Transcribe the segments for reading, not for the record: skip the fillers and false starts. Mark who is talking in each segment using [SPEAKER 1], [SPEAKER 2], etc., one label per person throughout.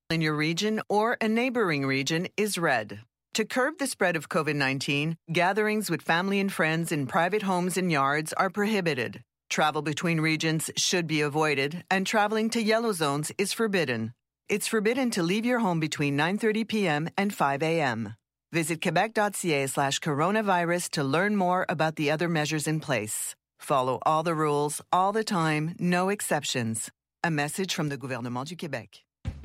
[SPEAKER 1] in your region or a neighboring region is red. To curb the spread of COVID-19, gatherings with family and friends in private homes and yards are prohibited. Travel between regions should be avoided, and traveling to yellow zones is forbidden. It's forbidden to leave your home between 9:30 p.m. and 5 a.m. Visit quebec.ca/coronavirus to learn more about the other measures in place. Follow all the rules, all the time, no exceptions. A message from the Gouvernement du Québec.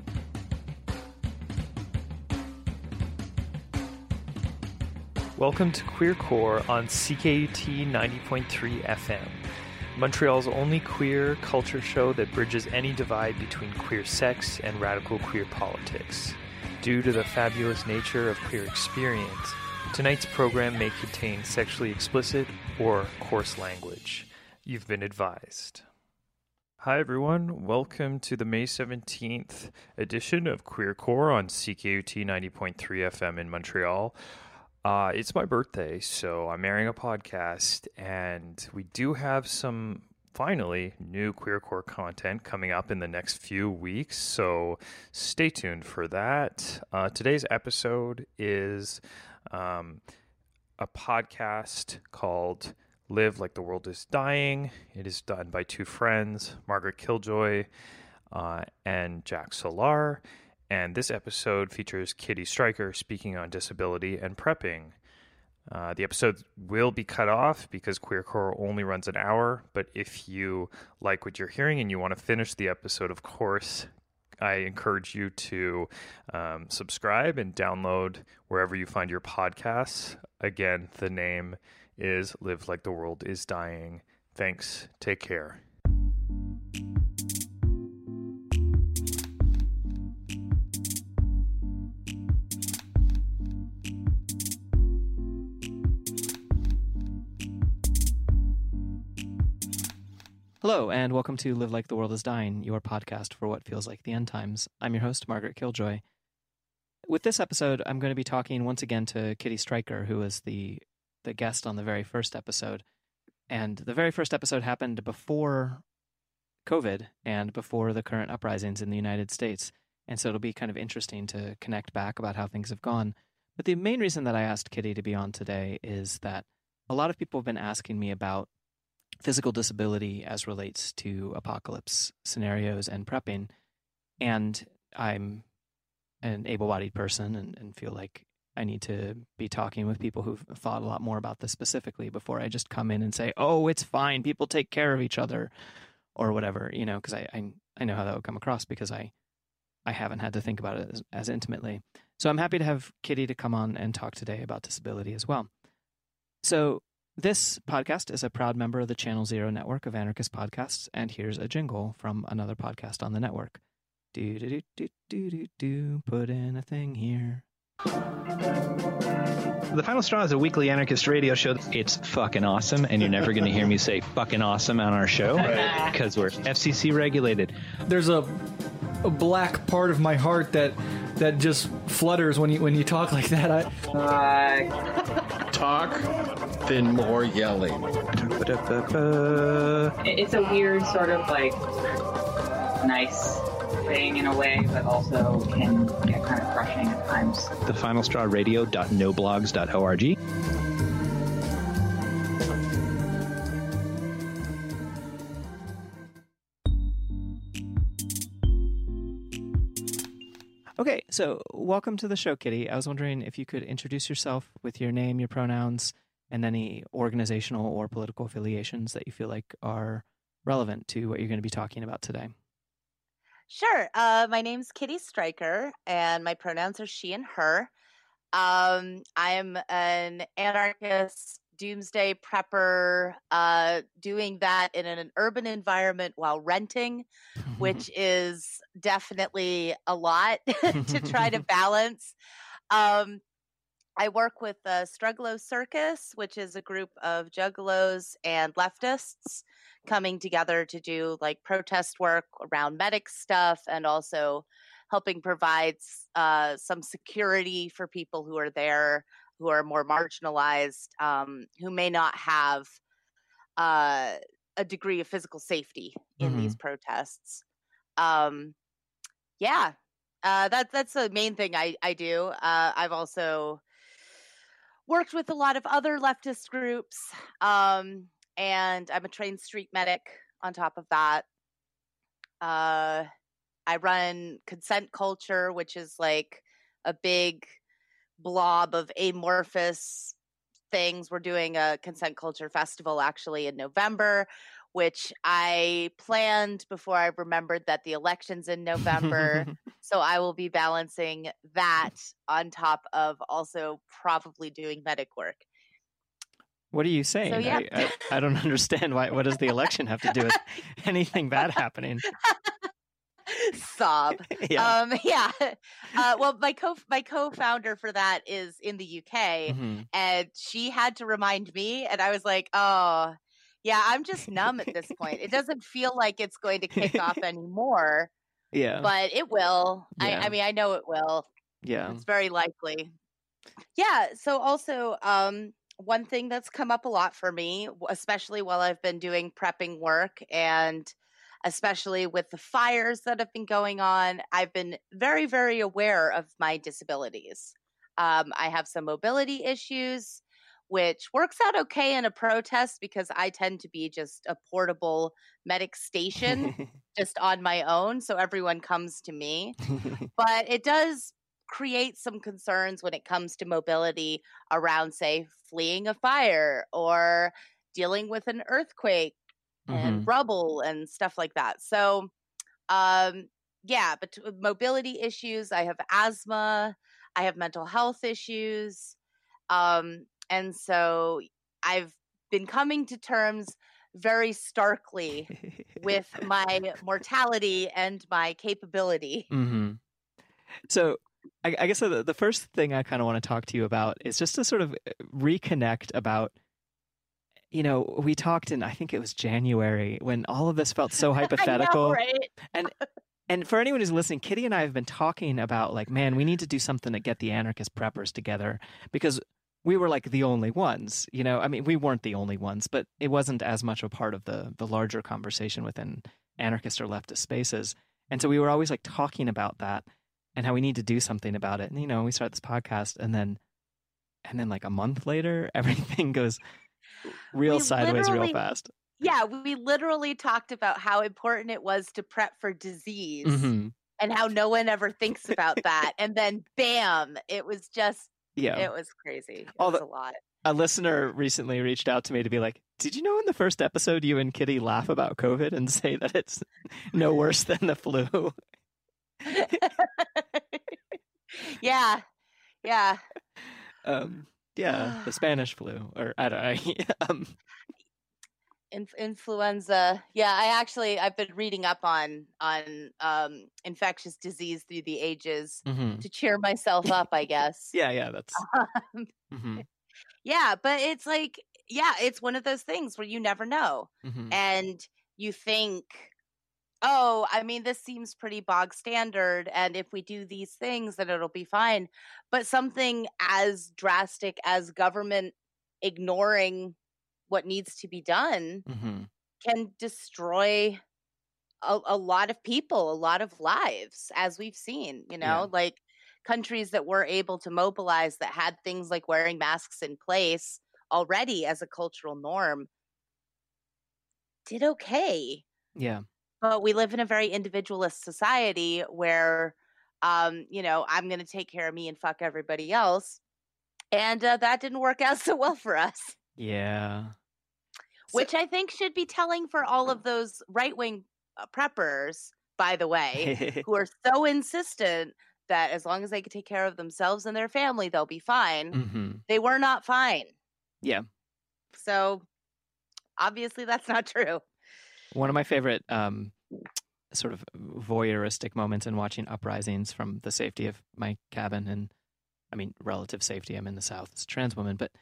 [SPEAKER 2] Welcome to Queer Core on CKUT 90.3 FM, Montreal's only queer culture show that bridges any divide between queer sex and radical queer politics. Due to the fabulous nature of queer experience, tonight's program may contain sexually explicit or coarse language. You've been advised. Hi everyone, welcome to the May 17th edition of Queer Core on CKUT 90.3 FM in Montreal. It's my birthday, so I'm airing a podcast, and we do have some, finally, new Queer Core content coming up in the next few weeks, so stay tuned for that. Today's episode is a podcast called Live Like the World is Dying. It is done by two friends, Margaret Killjoy and Jack Solar. And this episode features Kitty Stryker speaking on disability and prepping. The episode will be cut off because Queercore only runs an hour, but if you like what you're hearing and you want to finish the episode, of course, I encourage you to subscribe and download wherever you find your podcasts. Again, the name is Live Like the World is Dying. Thanks. Take care.
[SPEAKER 3] Hello, and welcome to Live Like the World is Dying, your podcast for what feels like the end times. I'm your host, Margaret Killjoy. With this episode, I'm going to be talking once again to Kitty Stryker, who was the guest on the very first episode. And the very first episode happened before COVID and before the current uprisings in the United States. And so it'll be kind of interesting to connect back about how things have gone. But the main reason that I asked Kitty to be on today is that a lot of people have been asking me about physical disability as relates to apocalypse scenarios and prepping. And I'm an able-bodied person and feel like I need to be talking with people who've thought a lot more about this specifically before I just come in and say, oh, it's fine, people take care of each other or whatever, you know, because I know how that would come across because I haven't had to think about it as intimately. So I'm happy to have Kitty to come on and talk today about disability as well. So this podcast is a proud member of the Channel Zero network of anarchist podcasts, and here's a jingle from another podcast on the network. Do, put in a thing here.
[SPEAKER 4] The Final Straw is a weekly anarchist radio show. It's fucking awesome, and you're never going to hear me say fucking awesome on our show because we're FCC regulated.
[SPEAKER 5] There's a black part of my heart that just flutters when you talk like that.
[SPEAKER 6] Talk, then more yelling.
[SPEAKER 7] It's a weird sort of like nice thing in a way, but also can get kind of crushing at times.
[SPEAKER 4] thefinalstrawradio.noblogs.org.
[SPEAKER 3] Okay, so welcome to the show, Kitty. I was wondering if you could introduce yourself with your name, your pronouns, and any organizational or political affiliations that you feel like are relevant to what you're going to be talking about today.
[SPEAKER 8] Sure. My name's Kitty Stryker, and my pronouns are she and her. I'm an anarchist doomsday prepper, doing that in an urban environment while renting, which is definitely a lot to try to balance. I work with Struggalo Circus, which is a group of juggalos and leftists coming together to do like protest work around medic stuff and also helping provide some security for people who are there, who are more marginalized, who may not have a degree of physical safety in these protests. Yeah. That's the main thing I do. I've also worked with a lot of other leftist groups, and I'm a trained street medic on top of that. I run Consent Culture, which is like a big blob of amorphous things. We're doing a Consent Culture festival actually in November, which I planned before I remembered that the election's in November. So I will be balancing that on top of also probably doing medic work.
[SPEAKER 3] What are you saying?
[SPEAKER 8] So, yeah.
[SPEAKER 3] I don't understand why. What does the election have to do with anything bad happening?
[SPEAKER 8] Sob.
[SPEAKER 3] Yeah.
[SPEAKER 8] Well, my co-founder for that is in the UK, and she had to remind me, and I was like, oh, yeah, I'm just numb at this point. It doesn't feel like it's going to kick off anymore.
[SPEAKER 3] Yeah.
[SPEAKER 8] But it will.
[SPEAKER 3] Yeah.
[SPEAKER 8] I mean, I know it will.
[SPEAKER 3] Yeah.
[SPEAKER 8] It's very likely. Yeah. So also, one thing that's come up a lot for me, especially while I've been doing prepping work and especially with the fires that have been going on, I've been very, very aware of my disabilities. I have some mobility issues, which works out okay in a protest because I tend to be just a portable medic station just on my own. So everyone comes to me. But it does create some concerns when it comes to mobility around, say, fleeing a fire or dealing with an earthquake and rubble and stuff like that. So, but mobility issues, I have asthma, I have mental health issues. And so I've been coming to terms very starkly with my mortality and my capability.
[SPEAKER 3] So I guess the first thing I kind of want to talk to you about is just to sort of reconnect about, you know, we talked in, I think it was January, when all of this felt so hypothetical.
[SPEAKER 8] I know, right?
[SPEAKER 3] And for anyone who's listening, Kitty and I have been talking about, like, man, we need to do something to get the anarchist preppers together, because we were like the only ones, you know. I mean, we weren't the only ones, but it wasn't as much a part of the larger conversation within anarchist or leftist spaces. And so we were always like talking about that and how we need to do something about it. And, you know, we start this podcast and then like a month later, everything goes sideways real fast.
[SPEAKER 8] Yeah, we literally talked about how important it was to prep for disease and how no one ever thinks about that. And then bam, it was just, it was crazy. It was a lot.
[SPEAKER 3] A listener recently reached out to me to be like, did you know in the first episode you and Kitty laugh about COVID and say that it's no worse than the flu?
[SPEAKER 8] Yeah.
[SPEAKER 3] The Spanish flu, or I don't know.
[SPEAKER 8] Influenza. Yeah, I've been reading up on infectious disease through the ages to cheer myself up, I guess.
[SPEAKER 3] Yeah, that's.
[SPEAKER 8] Yeah, but it's like, it's one of those things where you never know, and you think, oh, I mean, this seems pretty bog standard, and if we do these things, then it'll be fine. But something as drastic as government ignoring what needs to be done can destroy a lot of people, a lot of lives, as we've seen, you know, like countries that were able to mobilize that had things like wearing masks in place already as a cultural norm did okay.
[SPEAKER 3] Yeah.
[SPEAKER 8] But we live in a very individualist society where, you know, I'm going to take care of me and fuck everybody else. And that didn't work out so well for us.
[SPEAKER 3] Yeah.
[SPEAKER 8] Which I think should be telling for all of those right-wing preppers, by the way, who are so insistent that as long as they can take care of themselves and their family, they'll be fine. They were not fine.
[SPEAKER 3] Yeah.
[SPEAKER 8] So obviously that's not true.
[SPEAKER 3] One of my favorite sort of voyeuristic moments in watching uprisings from the safety of my cabin, and I mean relative safety, I'm in the South as a trans woman, but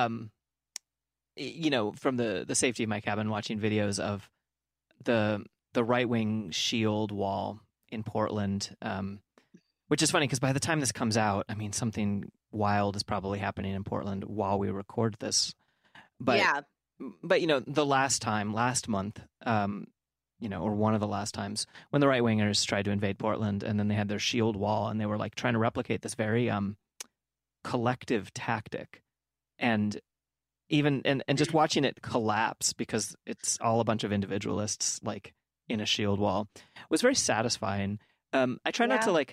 [SPEAKER 3] you know, from the safety of my cabin, watching videos of the right-wing shield wall in Portland, which is funny because by the time this comes out, I mean, something wild is probably happening in Portland while we record this. But,
[SPEAKER 8] yeah.
[SPEAKER 3] But, you know, last month, or one of the last times when the right-wingers tried to invade Portland, and then they had their shield wall, and they were like trying to replicate this very collective tactic, and even and just watching it collapse because it's all a bunch of individualists like in a shield wall was very satisfying. I try not to like.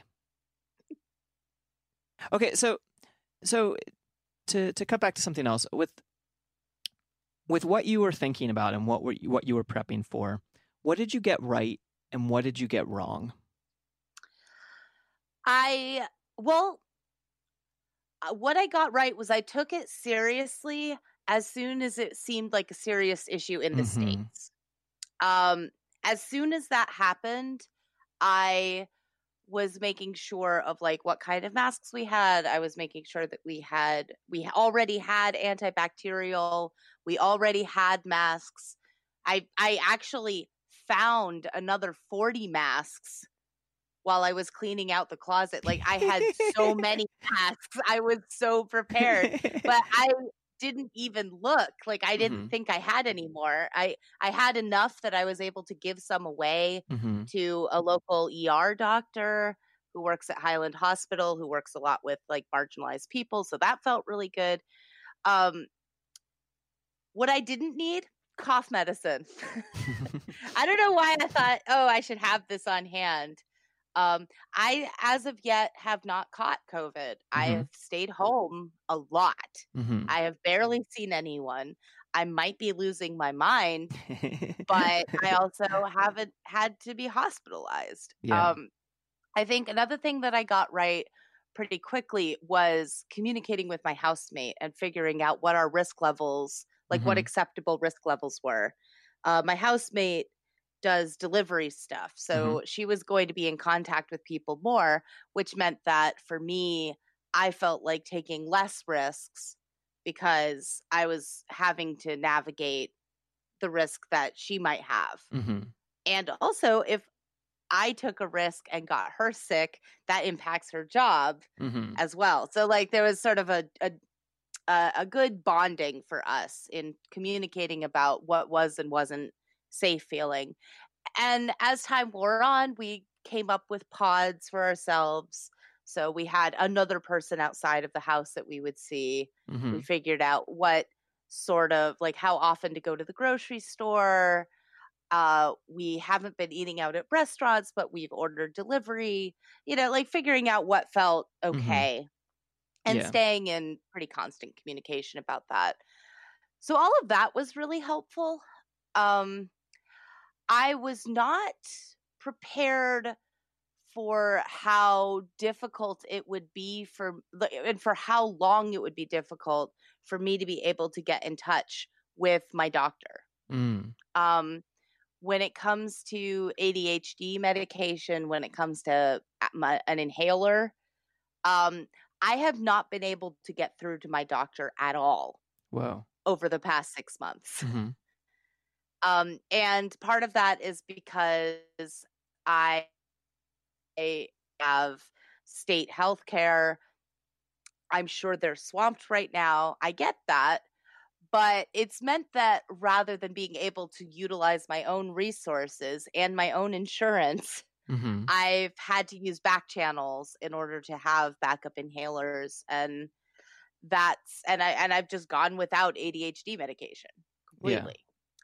[SPEAKER 3] Okay, so to cut back to something else with what you were thinking about and what you were prepping for, what did you get right and what did you get wrong?
[SPEAKER 8] What I got right was I took it seriously as soon as it seemed like a serious issue in the States. As soon as that happened, I was making sure of like what kind of masks we had. I was making sure that we already had antibacterial. We already had masks. I actually found another 40 masks while I was cleaning out the closet. Like I had so many masks. I was so prepared, but I didn't even look. Like I didn't think I had any more. I had enough that I was able to give some away to a local ER doctor who works at Highland Hospital, who works a lot with like marginalized people. So that felt really good. What I didn't need, cough medicine. I don't know why I thought, I should have this on hand. I, as of yet, have not caught COVID. I have stayed home a lot. I have barely seen anyone. I might be losing my mind, but I also haven't had to be hospitalized.
[SPEAKER 3] Yeah.
[SPEAKER 8] I think another thing that I got right pretty quickly was communicating with my housemate and figuring out what our risk levels, like what acceptable risk levels were. My housemate does delivery stuff. So she was going to be in contact with people more, which meant that for me, I felt like taking less risks because I was having to navigate the risk that she might have. And also, if I took a risk and got her sick, that impacts her job as well. So like there was sort of a good bonding for us in communicating about what was and wasn't safe feeling. And as time wore on, we came up with pods for ourselves. So we had another person outside of the house that we would see. We figured out what sort of like how often to go to the grocery store. We haven't been eating out at restaurants, but we've ordered delivery, like figuring out what felt okay and staying in pretty constant communication about that. So all of that was really helpful. I was not prepared for how difficult it would be and for how long it would be difficult for me to be able to get in touch with my doctor. When it comes to ADHD medication, when it comes to an inhaler, I have not been able to get through to my doctor at all.
[SPEAKER 3] Wow.
[SPEAKER 8] Over the past 6 months. And part of that is because I have state health care. I'm sure they're swamped right now. I get that. But it's meant that rather than being able to utilize my own resources and my own insurance, I've had to use back channels in order to have backup inhalers. And I've just gone without ADHD medication completely.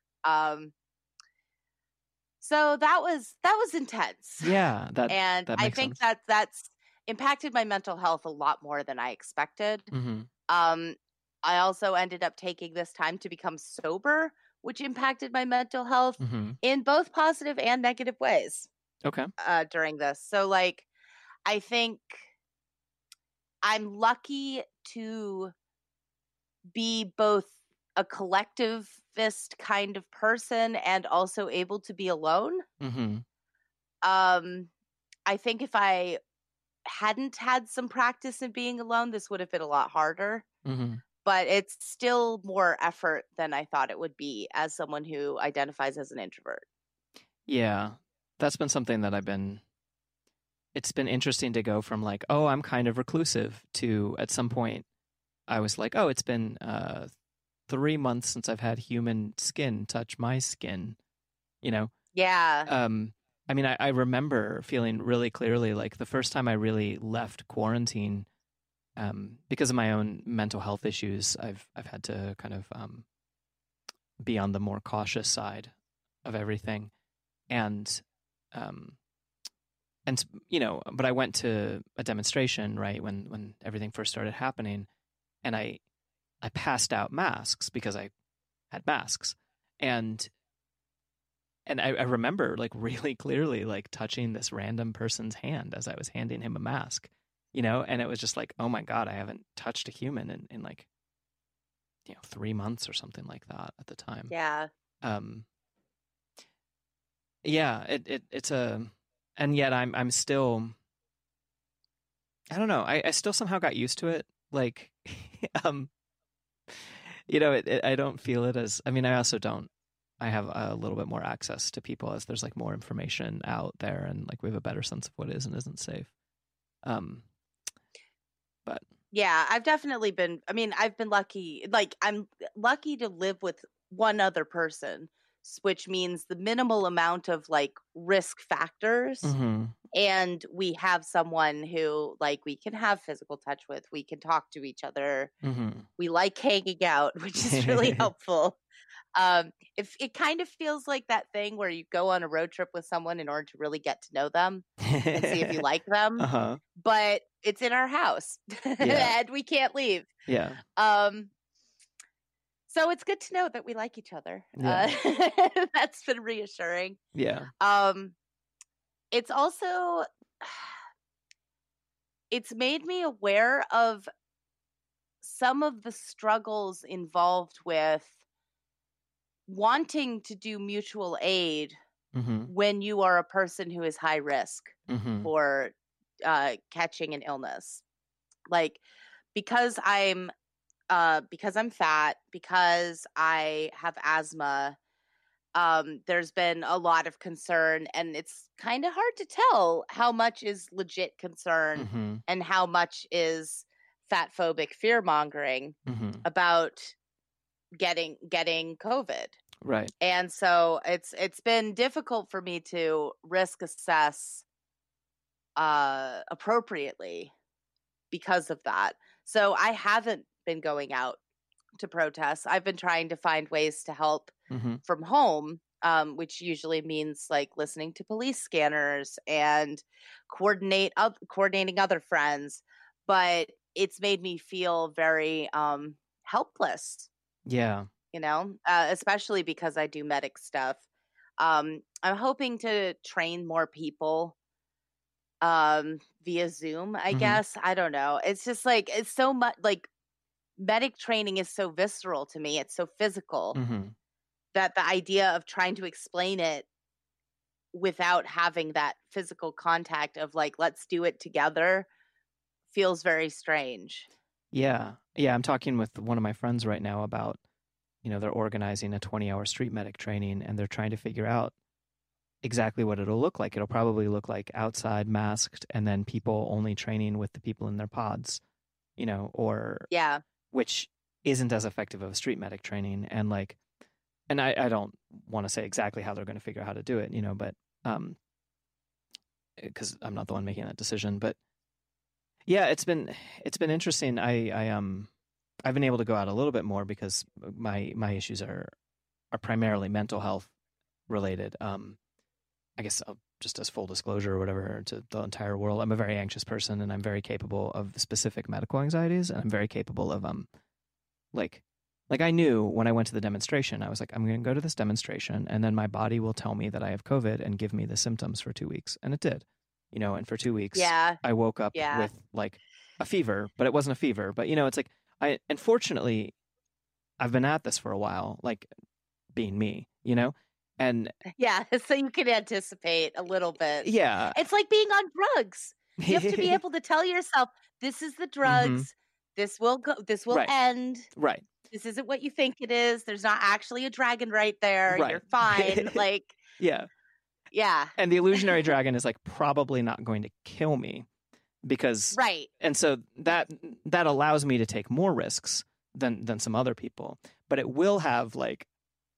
[SPEAKER 8] So that was intense.
[SPEAKER 3] Yeah.
[SPEAKER 8] And
[SPEAKER 3] that
[SPEAKER 8] I
[SPEAKER 3] makes
[SPEAKER 8] think
[SPEAKER 3] sense.
[SPEAKER 8] that's impacted my mental health a lot more than I expected. I also ended up taking this time to become sober, which impacted my mental health in both positive and negative ways.
[SPEAKER 3] Okay.
[SPEAKER 8] During this. So like, I think I'm lucky to be both a collectivist kind of person and also able to be alone. I think if I hadn't had some practice in being alone, this would have been a lot harder. But it's still more effort than I thought it would be as someone who identifies as an introvert. Yeah.
[SPEAKER 3] That's been something that it's been interesting to go from like, oh, I'm kind of reclusive to at some point I was like, oh, it's been 3 months since I've had human skin touch my skin,
[SPEAKER 8] Yeah.
[SPEAKER 3] I mean, I remember feeling really clearly like the first time I really left quarantine, because of my own mental health issues, I've had to kind of be on the more cautious side of everything, and but I went to a demonstration right when everything first started happening, and I passed out masks because I had masks, and I remember like really clearly like touching this random person's hand as I was handing him a mask, and it was just like, oh my God, I haven't touched a human in like 3 months or something like that at the time.
[SPEAKER 8] Yeah.
[SPEAKER 3] It's and yet I'm still, I don't know, I still somehow got used to it. Like, I don't feel it as, I mean, I also don't, I have a little bit more access to people as there's like more information out there, and like we have a better sense of what is and isn't safe. But
[SPEAKER 8] yeah, I've definitely been, I've been lucky. Like, I'm lucky to live with one other person, which means the minimal amount of like risk factors.
[SPEAKER 3] mm-hmm.
[SPEAKER 8] And we have someone who like we can have physical touch with, we can talk to each other.
[SPEAKER 3] Mm-hmm.
[SPEAKER 8] We like hanging out, which is really helpful. If it kind of feels like that thing where you go on a road trip with someone in order to really get to know them and see if you like them,
[SPEAKER 3] uh-huh.
[SPEAKER 8] but it's in our house and we can't leave.
[SPEAKER 3] Yeah.
[SPEAKER 8] So it's good to know that we like each other.
[SPEAKER 3] Yeah.
[SPEAKER 8] That's been reassuring.
[SPEAKER 3] Yeah.
[SPEAKER 8] It's also, it's made me aware of some of the struggles involved with wanting to do mutual aid
[SPEAKER 3] mm-hmm.
[SPEAKER 8] when you are a person who is high risk
[SPEAKER 3] mm-hmm.
[SPEAKER 8] for catching an illness. Like, because I'm fat, because I have asthma, there's been a lot of concern, and it's kind of hard to tell how much is legit concern
[SPEAKER 3] mm-hmm.
[SPEAKER 8] and how much is fat phobic fear mongering
[SPEAKER 3] mm-hmm.
[SPEAKER 8] about getting COVID.
[SPEAKER 3] Right.
[SPEAKER 8] And so it's been difficult for me to risk assess appropriately because of that. So I haven't been going out to protest. I've been trying to find ways to help
[SPEAKER 3] mm-hmm.
[SPEAKER 8] from home, which usually means like listening to police scanners and coordinating other friends. But it's made me feel very helpless.
[SPEAKER 3] Yeah.
[SPEAKER 8] Especially because I do medic stuff. I'm hoping to train more people via Zoom, I
[SPEAKER 3] mm-hmm.
[SPEAKER 8] guess. I don't know. It's just like, it's so much like medic training is so visceral to me. It's so physical
[SPEAKER 3] mm-hmm.
[SPEAKER 8] that the idea of trying to explain it without having that physical contact of like, let's do it together feels very strange.
[SPEAKER 3] Yeah. Yeah. I'm talking with one of my friends right now about, they're organizing a 20-hour street medic training, and they're trying to figure out exactly what it'll look like. It'll probably look like outside masked, and then people only training with the people in their pods, or
[SPEAKER 8] yeah,
[SPEAKER 3] which isn't as effective of a street medic training. And I don't want to say exactly how they're going to figure out how to do it, but because I'm not the one making that decision. But yeah, it's been interesting. I've been able to go out a little bit more because my issues are primarily mental health related. I guess just as full disclosure or whatever to the entire world, I'm a very anxious person, and I'm very capable of specific medical anxieties, and I'm very capable of like I knew when I went to the demonstration, I was like, I'm going to go to this demonstration, and then my body will tell me that I have COVID and give me the symptoms for 2 weeks, and it did, and for 2 weeks, I woke up with like a fever, but it wasn't a fever, but it's like unfortunately, I've been at this for a while, like being me, and
[SPEAKER 8] yeah, so you can anticipate a little bit.
[SPEAKER 3] Yeah.
[SPEAKER 8] It's like being on drugs. You have to be able to tell yourself, this is the drugs,
[SPEAKER 3] mm-hmm.
[SPEAKER 8] this will end.
[SPEAKER 3] Right.
[SPEAKER 8] This isn't what you think it is. There's not actually a dragon right there.
[SPEAKER 3] Right.
[SPEAKER 8] You're fine. Like,
[SPEAKER 3] yeah.
[SPEAKER 8] Yeah.
[SPEAKER 3] And the illusionary dragon is like probably not going to kill me because
[SPEAKER 8] right.
[SPEAKER 3] And so that allows me to take more risks than some other people, but it will have like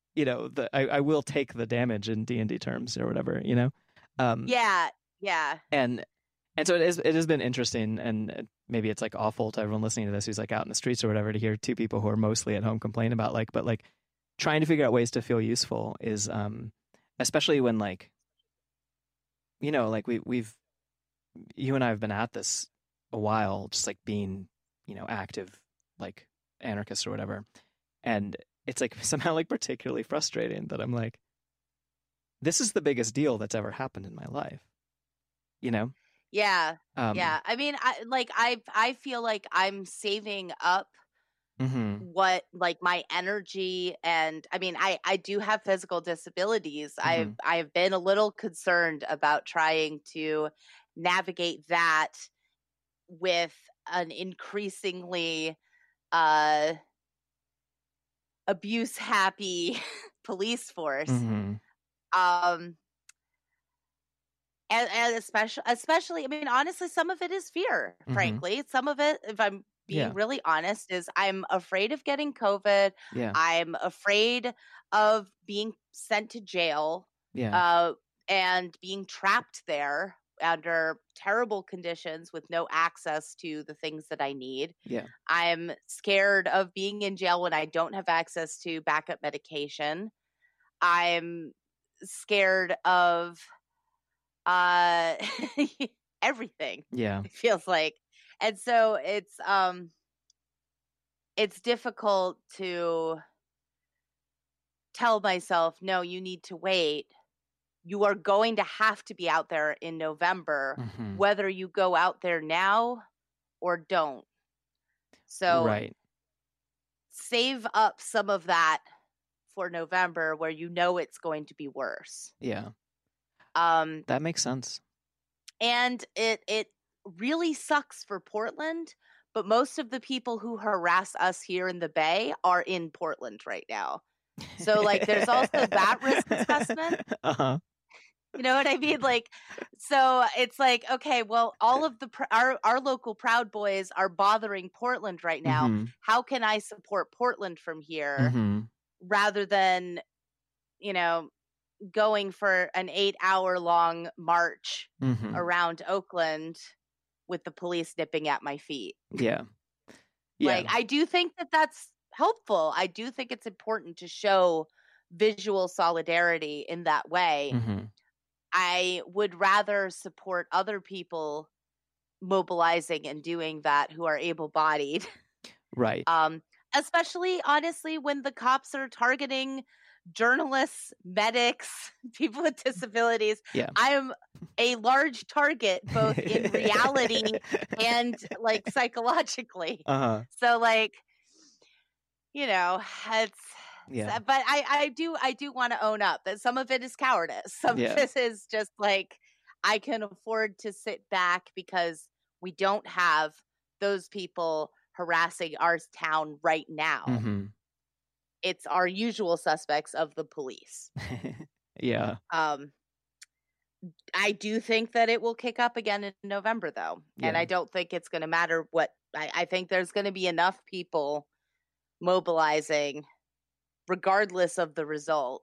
[SPEAKER 3] you know, I will take the damage in D&D terms or whatever, you know?
[SPEAKER 8] Yeah.
[SPEAKER 3] And so it has been interesting, and maybe it's like awful to everyone listening to this who's like out in the streets or whatever to hear two people who are mostly at home complain about but trying to figure out ways to feel useful is, especially when like, you know, like you and I have been at this a while, just like being, you know, active, like anarchists or whatever. And it's like somehow like particularly frustrating that I'm like, this is the biggest deal that's ever happened in my life, you know?
[SPEAKER 8] Yeah. I mean, I feel like I'm saving up what like my energy, and I mean, I do have physical disabilities. I've been a little concerned about trying to navigate that with an increasingly abuse happy police force. And especially, I mean, honestly, some of it is fear, frankly. Some of it, if I'm being really honest, is I'm afraid of getting COVID.
[SPEAKER 3] Yeah.
[SPEAKER 8] I'm afraid of being sent to jail and being trapped there under terrible conditions with no access to the things that I need.
[SPEAKER 3] Yeah.
[SPEAKER 8] I'm scared of being in jail when I don't have access to backup medication. I'm scared of everything.
[SPEAKER 3] Yeah.
[SPEAKER 8] It feels like. And so it's difficult to tell myself, no, you need to wait. You are going to have to be out there in November, whether you go out there now or don't. So save up some of that for November where you know it's going to be worse.
[SPEAKER 3] Yeah. That makes sense.
[SPEAKER 8] And it really sucks for Portland, but most of the people who harass us here in the Bay are in Portland right now. So like there's also that risk assessment. You know what I mean? Like, so it's like, okay, well, all of our local Proud Boys are bothering Portland right now. How can I support Portland from here rather than, you know, going for an 8-hour-long march around Oakland with the police nipping at my feet?
[SPEAKER 3] Yeah.
[SPEAKER 8] Like, I do think that that's helpful. I do think it's important to show visual solidarity in that way. I would rather support other people mobilizing and doing that who are able-bodied.
[SPEAKER 3] Right.
[SPEAKER 8] Especially, honestly, when the cops are targeting journalists, medics, people with disabilities.
[SPEAKER 3] Yeah.
[SPEAKER 8] I am a large target, both in reality and like psychologically. So like, you know, it's, but I do want to own up that some of it is cowardice. Some of this is just like, I can afford to sit back because we don't have those people harassing our town right now. It's our usual suspects of the police.
[SPEAKER 3] Yeah.
[SPEAKER 8] I do think that it will kick up again in November, though. And I don't think it's going to matter what. I think there's going to be enough people mobilizing regardless of the result.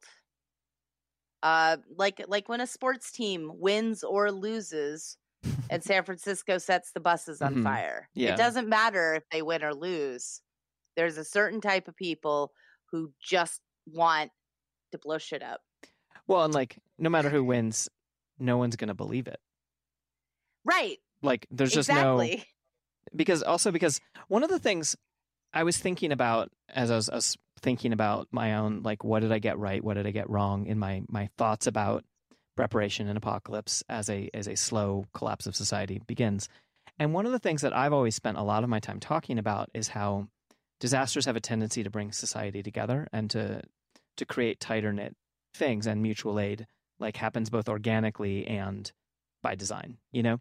[SPEAKER 8] Like when a sports team wins or loses and San Francisco sets the buses on fire. It doesn't matter if they win or lose. There's a certain type of people who just want to blow shit up.
[SPEAKER 3] Well, and like, no matter who wins, no one's going to believe it.
[SPEAKER 8] Right.
[SPEAKER 3] Like, there's just no... Because one of the things I was thinking about as I was thinking about my own, like, what did I get right? What did I get wrong in my thoughts about preparation and apocalypse as a slow collapse of society begins. And one of the things that I've always spent a lot of my time talking about is how disasters have a tendency to bring society together and to create tighter knit things, and mutual aid like happens both organically and by design, you know?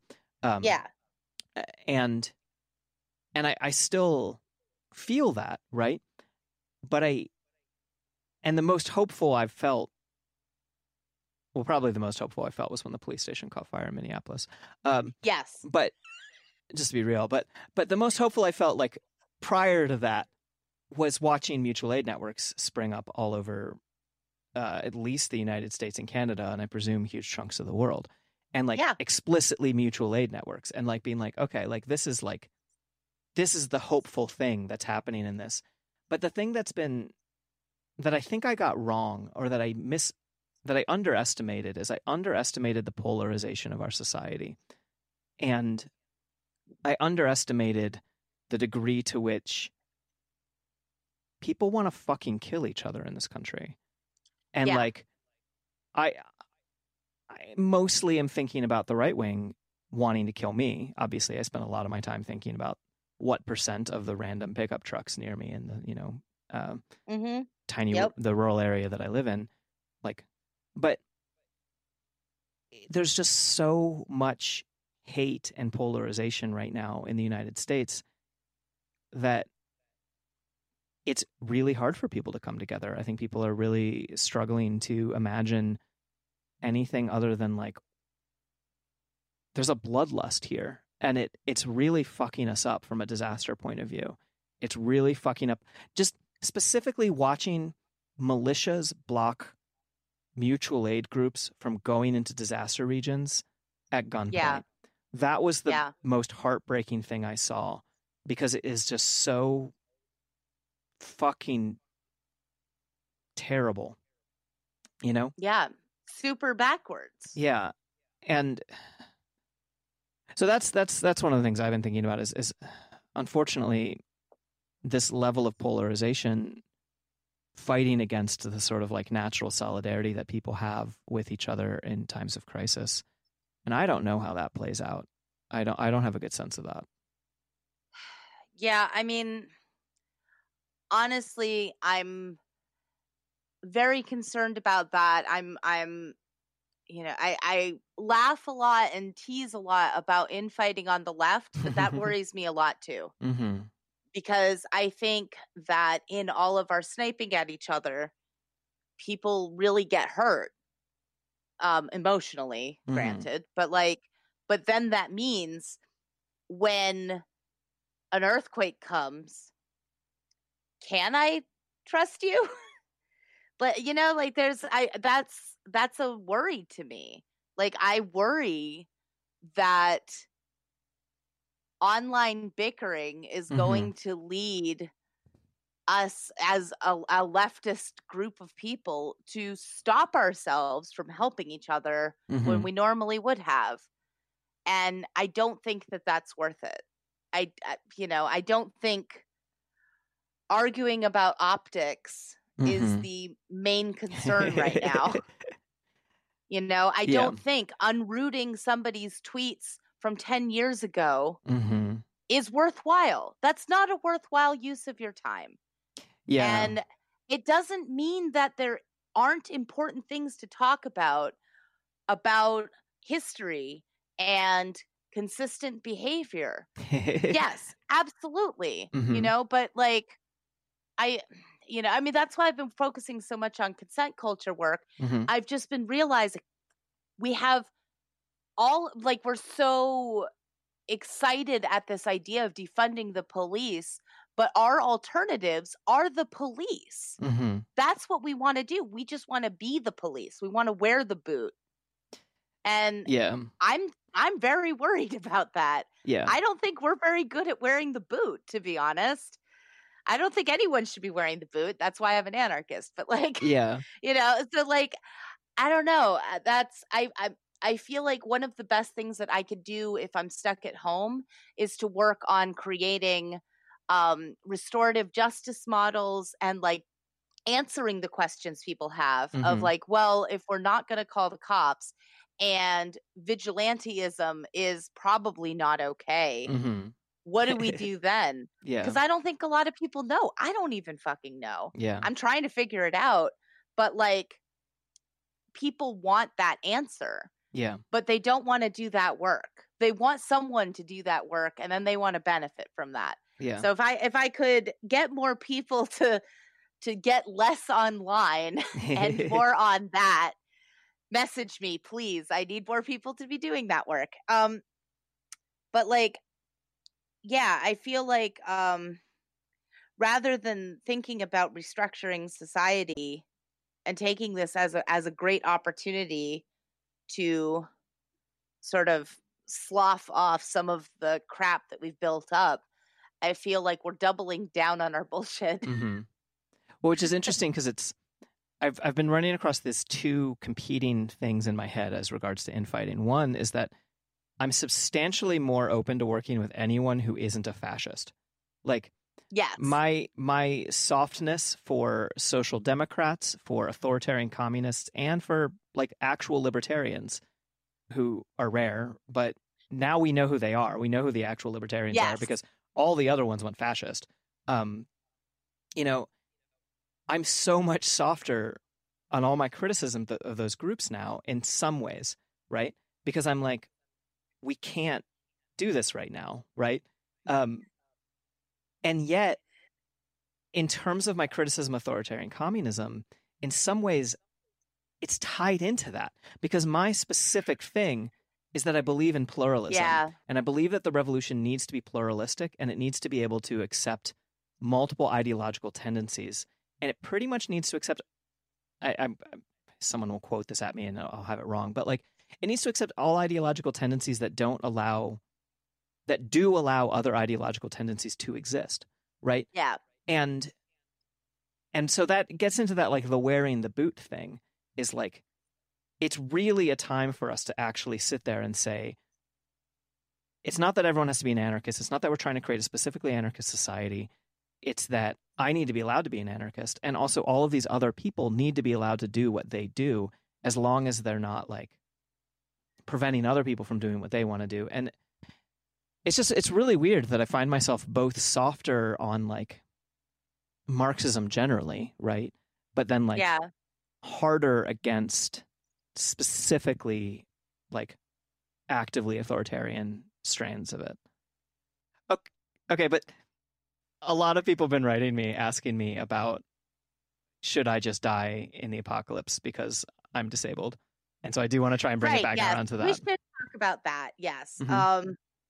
[SPEAKER 3] And I still feel that, right? But the most hopeful I've felt, well, probably the most hopeful I felt was when the police station caught fire in Minneapolis.
[SPEAKER 8] Yes.
[SPEAKER 3] But just to be real, but the most hopeful I felt, like, prior to that was watching mutual aid networks spring up all over at least the United States and Canada, and I presume huge chunks of the world, and like
[SPEAKER 8] Yeah.
[SPEAKER 3] explicitly mutual aid networks, and like being like, okay, like this is the hopeful thing that's happening in this. But the thing that I think I got wrong, or that I underestimated, is I underestimated the polarization of our society. And I underestimated the degree to which people want to fucking kill each other in this country. And
[SPEAKER 8] Yeah.
[SPEAKER 3] like, I mostly am thinking about the right wing wanting to kill me. Obviously, I spend a lot of my time thinking about what percent of the random pickup trucks near me in the,
[SPEAKER 8] Mm-hmm.
[SPEAKER 3] tiny,
[SPEAKER 8] Yep.
[SPEAKER 3] the rural area that I live in. Like, but there's just so much hate and polarization right now in the United States that it's really hard for people to come together. I think people are really struggling to imagine anything other than like, there's a bloodlust here, and it's really fucking us up from a disaster point of view. It's really fucking up. Just specifically watching militias block mutual aid groups from going into disaster regions at gunpoint.
[SPEAKER 8] Yeah.
[SPEAKER 3] That was the
[SPEAKER 8] Yeah.
[SPEAKER 3] most heartbreaking thing I saw, because it is just so fucking terrible, you know?
[SPEAKER 8] Yeah. Super backwards.
[SPEAKER 3] Yeah. And so that's one of the things I've been thinking about is unfortunately this level of polarization fighting against the sort of like natural solidarity that people have with each other in times of crisis. And I don't know how that plays out. I don't have a good sense of that.
[SPEAKER 8] Yeah, I mean, honestly, I'm very concerned about that. I'm I laugh a lot and tease a lot about infighting on the left, but that worries me a lot too.
[SPEAKER 3] Mm-hmm.
[SPEAKER 8] Because I think that in all of our sniping at each other, people really get hurt, emotionally,
[SPEAKER 3] Mhm.
[SPEAKER 8] granted. But then that means when an earthquake comes, can I trust you? But like that's a worry to me. Like, I worry that online bickering is
[SPEAKER 3] Mhm.
[SPEAKER 8] going to lead us as a leftist group of people to stop ourselves from helping each other when
[SPEAKER 3] Mhm.
[SPEAKER 8] we normally would have. And I don't think that that's worth it. I don't think arguing about optics is
[SPEAKER 3] Mhm.
[SPEAKER 8] the main concern right now. I
[SPEAKER 3] Yeah.
[SPEAKER 8] don't think unrooting somebody's tweets from 10 years ago
[SPEAKER 3] Mhm.
[SPEAKER 8] is worthwhile. That's not a worthwhile use of your time.
[SPEAKER 3] Yeah.
[SPEAKER 8] And it doesn't mean that there aren't important things to talk about history and consistent behavior. Yes, absolutely.
[SPEAKER 3] Mhm.
[SPEAKER 8] But like, I mean, that's why I've been focusing so much on consent culture work.
[SPEAKER 3] Mhm.
[SPEAKER 8] I've just been realizing we have we're so excited at this idea of defunding the police, but our alternatives are the police.
[SPEAKER 3] Mhm.
[SPEAKER 8] That's what we want to do. We just want to be the police. We want to wear the boot. And
[SPEAKER 3] Yeah.
[SPEAKER 8] I'm very worried about that.
[SPEAKER 3] Yeah.
[SPEAKER 8] I don't think we're very good at wearing the boot, to be honest. I don't think anyone should be wearing the boot. That's why I'm an anarchist. But like,
[SPEAKER 3] Yeah.
[SPEAKER 8] so like, I don't know. I feel like one of the best things that I could do if I'm stuck at home is to work on creating restorative justice models and like answering the questions people have of
[SPEAKER 3] Mhm.
[SPEAKER 8] like, well, if we're not going to call the cops and vigilanteism is probably not okay,
[SPEAKER 3] Mhm.
[SPEAKER 8] what do we do then?
[SPEAKER 3] Yeah.
[SPEAKER 8] Because I don't think a lot of people know. I don't even fucking know.
[SPEAKER 3] Yeah.
[SPEAKER 8] I'm trying to figure it out. But like, people want that answer,
[SPEAKER 3] Yeah.
[SPEAKER 8] but they don't want to do that work. They want someone to do that work, and then they want to benefit from that.
[SPEAKER 3] Yeah.
[SPEAKER 8] So if I could get more people to get less online and more on that, message me, please. I need more people to be doing that work. But like, yeah, I feel like rather than thinking about restructuring society taking this as a great opportunity to sort of slough off some of the crap that we've built up. I feel like we're doubling down on our bullshit.
[SPEAKER 3] Mm-hmm. Well, which is interesting because I've been running across these two competing things in my head as regards to infighting. One is that I'm substantially more open to working with anyone who isn't a fascist. Like,
[SPEAKER 8] yes,
[SPEAKER 3] my softness for social democrats, for authoritarian communists, and for like actual libertarians who are rare, but now we know who they are. We know who the actual libertarians are because all the other ones went fascist. You know, I'm so much softer on all my criticism of those groups now in some ways, right? Because I'm like, we can't do this right now, right? And yet, in terms of my criticism of authoritarian communism, in some ways, it's tied into that because my specific thing is that I believe in pluralism.
[SPEAKER 8] Yeah.
[SPEAKER 3] And I believe that the revolution needs to be pluralistic and it needs to be able to accept multiple ideological tendencies. And it pretty much needs to accept, someone will quote this at me and I'll have it wrong, but like it needs to accept all ideological tendencies that do allow other ideological tendencies to exist, right?
[SPEAKER 8] Yeah.
[SPEAKER 3] And so that gets into that, like the wearing the boot thing is like, it's really a time for us to actually sit there and say, it's not that everyone has to be an anarchist. It's not that we're trying to create a specifically anarchist society. It's that I need to be allowed to be an anarchist. And also all of these other people need to be allowed to do what they do as long as they're not like preventing other people from doing what they want to do. And it's really weird that I find myself both softer on like Marxism generally, right? But then like harder against specifically like actively authoritarian strands of it. Okay, but a lot of people have been writing me asking me about should I just die in the apocalypse because I'm disabled. And so I do want to try and bring it back around to that.
[SPEAKER 8] We should talk about that. Yes.
[SPEAKER 3] Mm-hmm.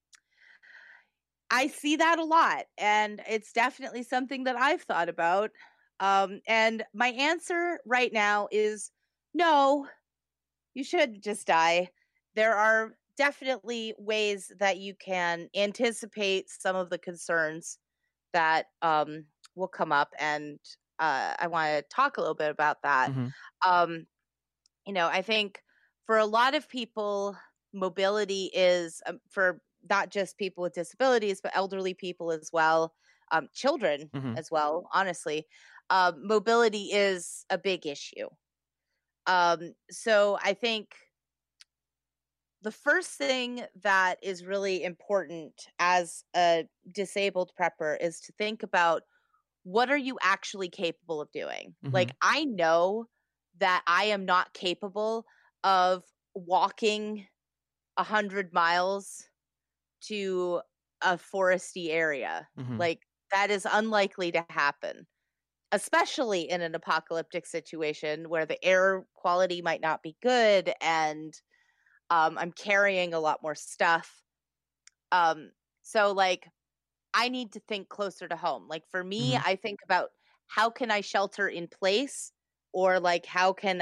[SPEAKER 8] I see that a lot, and it's definitely something that I've thought about. And my answer right now is no, you should just die. There are definitely ways that you can anticipate some of the concerns that will come up, and I want to talk a little bit about that.
[SPEAKER 3] Mm-hmm.
[SPEAKER 8] You know, I think for a lot of people, mobility is for not just people with disabilities, but elderly people as well, children as well, honestly. Mobility is a big issue. So I think the first thing that is really important as a disabled prepper is to think about what are you actually capable of doing? Like, I know that I am not capable of walking 100 miles to a foresty area. Like, that is unlikely to happen, especially in an apocalyptic situation where the air quality might not be good and I'm carrying a lot more stuff. So like, I need to think closer to home. Like for me, I think about how can I shelter in place, or like how can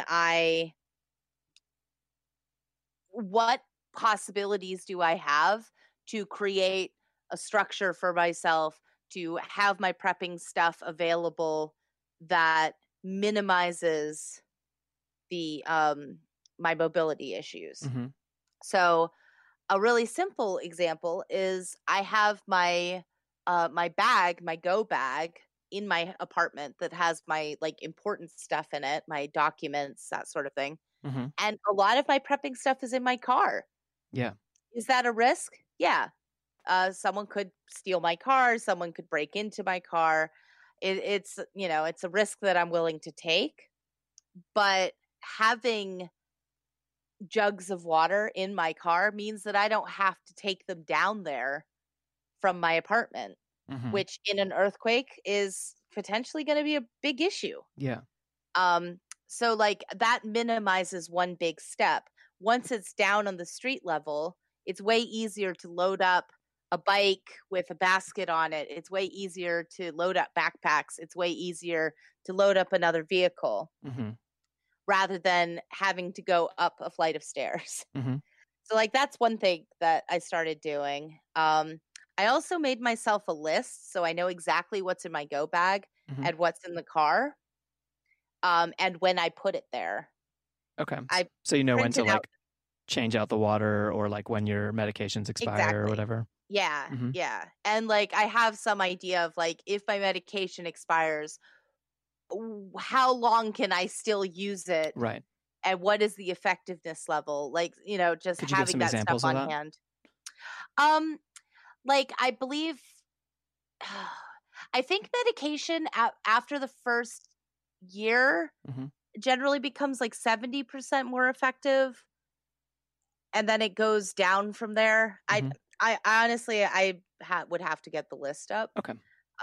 [SPEAKER 8] what possibilities do I have to create a structure for myself to have my prepping stuff available that minimizes the my mobility issues. So a really simple example is I have my my bag, my go bag in my apartment that has my like important stuff in it, my documents, that sort of thing. And a lot of my prepping stuff is in my car.
[SPEAKER 3] Yeah.
[SPEAKER 8] Is that a risk? Yeah. Someone could steal my car. Someone could break into my car. It's, you know, it's a risk that I'm willing to take. But having jugs of water in my car means that I don't have to take them down there from my apartment, which in an earthquake is potentially going to be a big issue.
[SPEAKER 3] Yeah.
[SPEAKER 8] So like that minimizes one big step. Once it's down on the street level, it's way easier to load up a bike with a basket on it. It's way easier to load up backpacks. It's way easier to load up another vehicle. rather than having to go up a flight of stairs.
[SPEAKER 3] Mm-hmm.
[SPEAKER 8] So like that's one thing that I started doing. I also made myself a list so I know exactly what's in my go bag
[SPEAKER 3] Mm-hmm.
[SPEAKER 8] and what's in the car, and when I put it there.
[SPEAKER 3] Okay.
[SPEAKER 8] I
[SPEAKER 3] So you know when to
[SPEAKER 8] printed out-
[SPEAKER 3] like change out the water or like when your medications expire or
[SPEAKER 8] Exactly.
[SPEAKER 3] whatever.
[SPEAKER 8] Yeah,
[SPEAKER 3] Mhm.
[SPEAKER 8] yeah. And like I have some idea of like if my medication expires, how long can I still use it
[SPEAKER 3] Right.
[SPEAKER 8] and what is the effectiveness level? Like, just
[SPEAKER 3] Could you give
[SPEAKER 8] having
[SPEAKER 3] some
[SPEAKER 8] that
[SPEAKER 3] examples
[SPEAKER 8] stuff
[SPEAKER 3] of
[SPEAKER 8] on
[SPEAKER 3] that?
[SPEAKER 8] hand. Like I believe I think medication after the first year
[SPEAKER 3] Mhm.
[SPEAKER 8] generally becomes like 70% more effective, and then it goes down from there.
[SPEAKER 3] Mhm.
[SPEAKER 8] I honestly would have to get the list up.
[SPEAKER 3] Okay.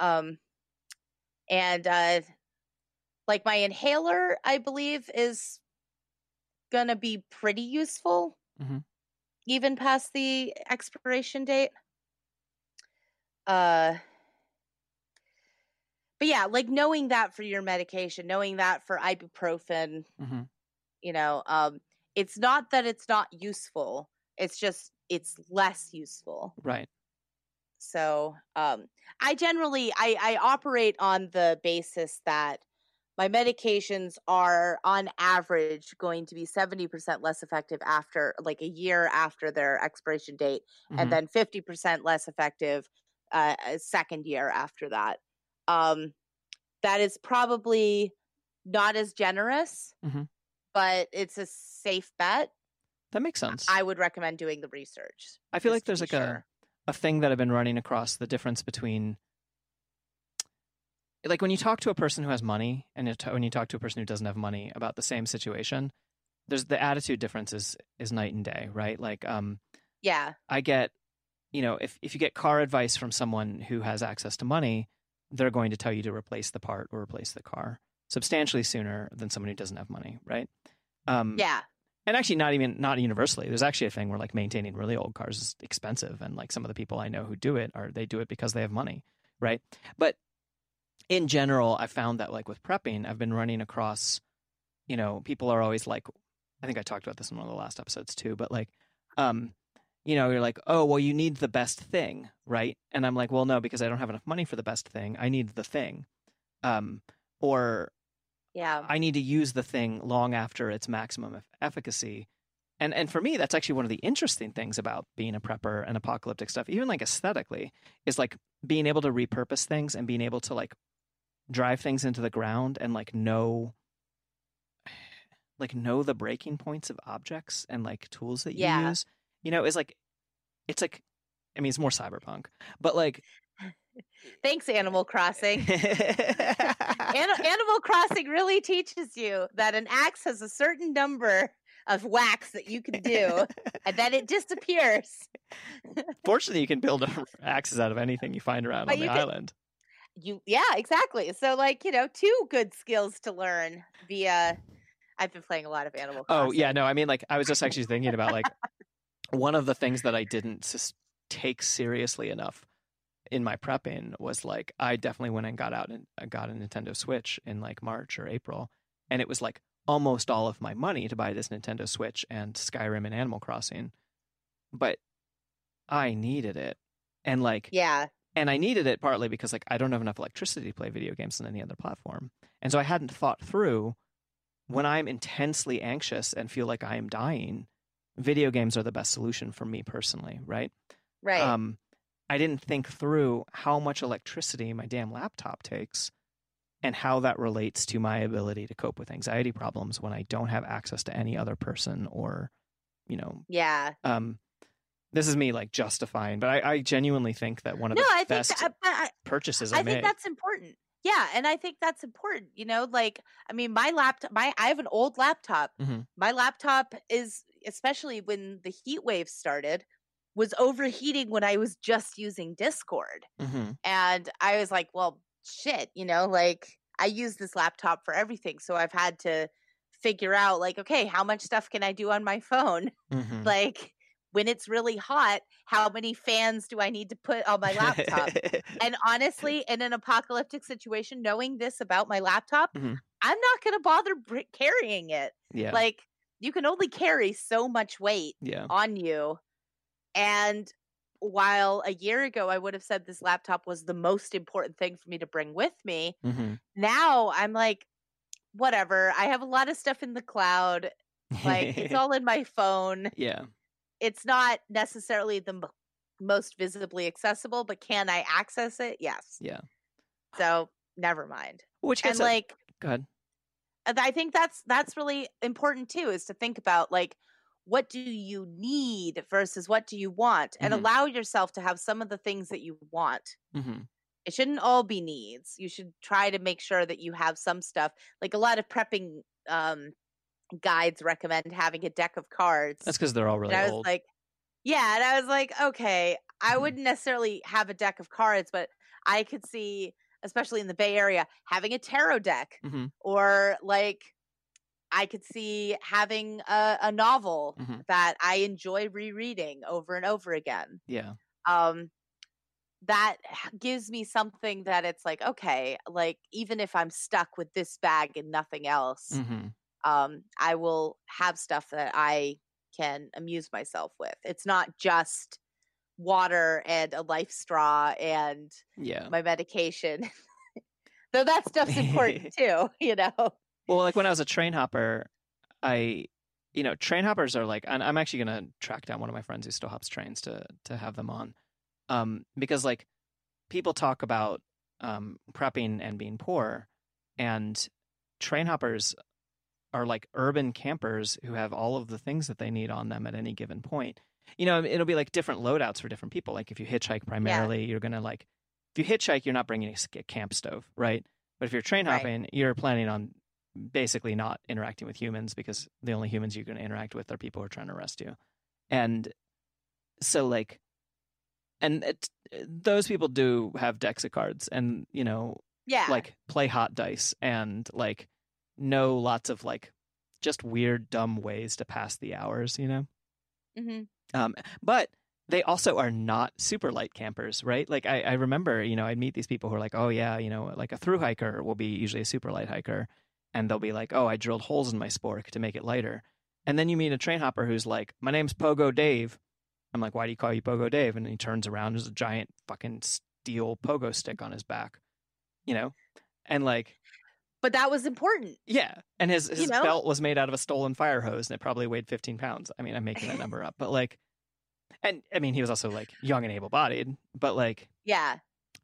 [SPEAKER 8] And like my inhaler, I believe is gonna be pretty useful,
[SPEAKER 3] Mhm.
[SPEAKER 8] even past the expiration date. But yeah, like knowing that for your medication, knowing that for ibuprofen,
[SPEAKER 3] Mhm.
[SPEAKER 8] it's not that it's not useful. It's just it's less useful.
[SPEAKER 3] Right.
[SPEAKER 8] So I generally I operate on the basis that my medications are on average going to be 70% less effective after like a year after their expiration date,
[SPEAKER 3] Mhm.
[SPEAKER 8] and then 50% less effective a second year after that. That is probably not as generous,
[SPEAKER 3] Mhm.
[SPEAKER 8] but it's a safe bet.
[SPEAKER 3] That makes sense.
[SPEAKER 8] I would recommend doing the research.
[SPEAKER 3] I feel
[SPEAKER 8] just
[SPEAKER 3] like
[SPEAKER 8] to
[SPEAKER 3] there's
[SPEAKER 8] be
[SPEAKER 3] like
[SPEAKER 8] sure.
[SPEAKER 3] a thing that I've been running across, the difference between like when you talk to a person who has money and when you talk to a person who doesn't have money about the same situation, there's the attitude difference is night and day, right? Like
[SPEAKER 8] Yeah.
[SPEAKER 3] I get, if you get car advice from someone who has access to money, they're going to tell you to replace the part or replace the car substantially sooner than someone who doesn't have money, right?
[SPEAKER 8] Yeah.
[SPEAKER 3] And actually not universally. There's actually a thing where like maintaining really old cars is expensive, and like some of the people I know who do it they do it because they have money, right? But in general, I found that like with prepping, I've been running across, people are always like, I think I talked about this in one of the last episodes too, but like, you're like, oh, well, you need the best thing, right? And I'm like, well, no, because I don't have enough money for the best thing. I need the thing. Or
[SPEAKER 8] Yeah.
[SPEAKER 3] I need to use the thing long after its maximum efficacy. And for me, that's actually one of the interesting things about being a prepper and apocalyptic stuff, even like aesthetically, is like being able to repurpose things and being able to like drive things into the ground and like know the breaking points of objects and like tools that you
[SPEAKER 8] Yeah.
[SPEAKER 3] use, is like, it's like, I mean, it's more cyberpunk, but like,
[SPEAKER 8] Thanks, Animal Crossing. Animal Crossing really teaches you that an axe has a certain number of whacks that you can do, and then it disappears.
[SPEAKER 3] Fortunately, you can build axes out of anything you find around
[SPEAKER 8] But
[SPEAKER 3] on the island.
[SPEAKER 8] Yeah, exactly. So, like, 2 good skills to learn via. I've been playing a lot of Animal Crossing.
[SPEAKER 3] Oh, yeah, no, I mean, like, I was just actually thinking about, like, one of the things that I didn't take seriously enough in my prepping was, like, I definitely went and got a Nintendo Switch in, like, March or April, and it was, like, almost all of my money to buy this Nintendo Switch and Skyrim and Animal Crossing, but I needed it, and, like...
[SPEAKER 8] Yeah.
[SPEAKER 3] And I needed it partly because, like, I don't have enough electricity to play video games on any other platform, and so I hadn't thought through... When I'm intensely anxious and feel like I am dying, video games are the best solution for me personally, right?
[SPEAKER 8] Right.
[SPEAKER 3] I didn't think through how much electricity my damn laptop takes and how that relates to my ability to cope with anxiety problems when I don't have access to any other person or,
[SPEAKER 8] Yeah.
[SPEAKER 3] This is me like justifying, but I genuinely think that one of the best purchases I made.
[SPEAKER 8] I think that's important. Yeah, and I think that's important, like, I mean, my laptop, I have an old laptop.
[SPEAKER 3] Mm-hmm.
[SPEAKER 8] My laptop is, especially when the heat wave started, was overheating when I was just using Discord.
[SPEAKER 3] Mm-hmm.
[SPEAKER 8] And I was like, well, shit, like, I use this laptop for everything. So I've had to figure out, like, okay, how much stuff can I do on my phone?
[SPEAKER 3] Mm-hmm.
[SPEAKER 8] Like, when it's really hot, how many fans do I need to put on my laptop? And honestly, in an apocalyptic situation, knowing this about my laptop,
[SPEAKER 3] mm-hmm.
[SPEAKER 8] I'm not going to bother carrying it.
[SPEAKER 3] Yeah.
[SPEAKER 8] Like, you can only carry so much weight on you. And while a year ago I would have said this laptop was the most important thing for me to bring with me, now I'm like, whatever. I have a lot of stuff in the cloud. Like, it's all in my phone.
[SPEAKER 3] Yeah.
[SPEAKER 8] It's not necessarily the most visibly accessible, but can I access it? Yes.
[SPEAKER 3] Yeah.
[SPEAKER 8] So never mind.
[SPEAKER 3] Which gets
[SPEAKER 8] like,
[SPEAKER 3] go ahead.
[SPEAKER 8] I think that's really important too, is to think about like, what do you need versus what do you want, and allow yourself to have some of the things that you want. It shouldn't all be needs. You should try to make sure that you have some stuff. Like, a lot of prepping guides recommend having a deck of cards.
[SPEAKER 3] That's because they're all really
[SPEAKER 8] and
[SPEAKER 3] old.
[SPEAKER 8] And I was like, okay, I wouldn't necessarily have a deck of cards, but I could see, especially in the Bay Area, having a tarot deck, or like, I could see having a novel that I enjoy rereading over and over again.
[SPEAKER 3] Yeah.
[SPEAKER 8] That gives me something that it's like, okay, like, even if I'm stuck with this bag and nothing else, I will have stuff that I can amuse myself with. It's not just water and a life straw and my medication. Though that stuff's important too, you know?
[SPEAKER 3] Well, like when I was a train hopper, train hoppers are like, and I'm actually going to track down one of my friends who still hops trains to have them on. Because like people talk about prepping and being poor, and train hoppers are like urban campers who have all of the things that they need on them at any given point. You know, it'll be like different loadouts for different people. Like if you hitchhike primarily, you're going to like, if you hitchhike, you're not bringing a camp stove, right? But if you're train hopping, you're planning on basically not interacting with humans, because the only humans you're going to interact with are people who are trying to arrest you. And so like, those people do have decks of cards and, you know, like play hot dice and like know lots of like just weird, dumb ways to pass the hours, you know? But they also are not super light campers, right? Like I remember, you know, I'd meet these people who are like, oh yeah, you know, like a thru hiker will be usually a super light hiker. And they'll be like, oh, I drilled holes in my spork to make it lighter. And then you meet a train hopper who's like, my name's Pogo Dave. I'm like, why do you call you Pogo Dave? And he turns around, there's a giant fucking steel pogo stick on his back, you know? And like...
[SPEAKER 8] But that was important.
[SPEAKER 3] Yeah. And his belt was made out of a stolen fire hose, and it probably weighed 15 pounds. I mean, I'm making that number up. But like... And, I mean, he was also like young and able-bodied, but like...
[SPEAKER 8] Yeah.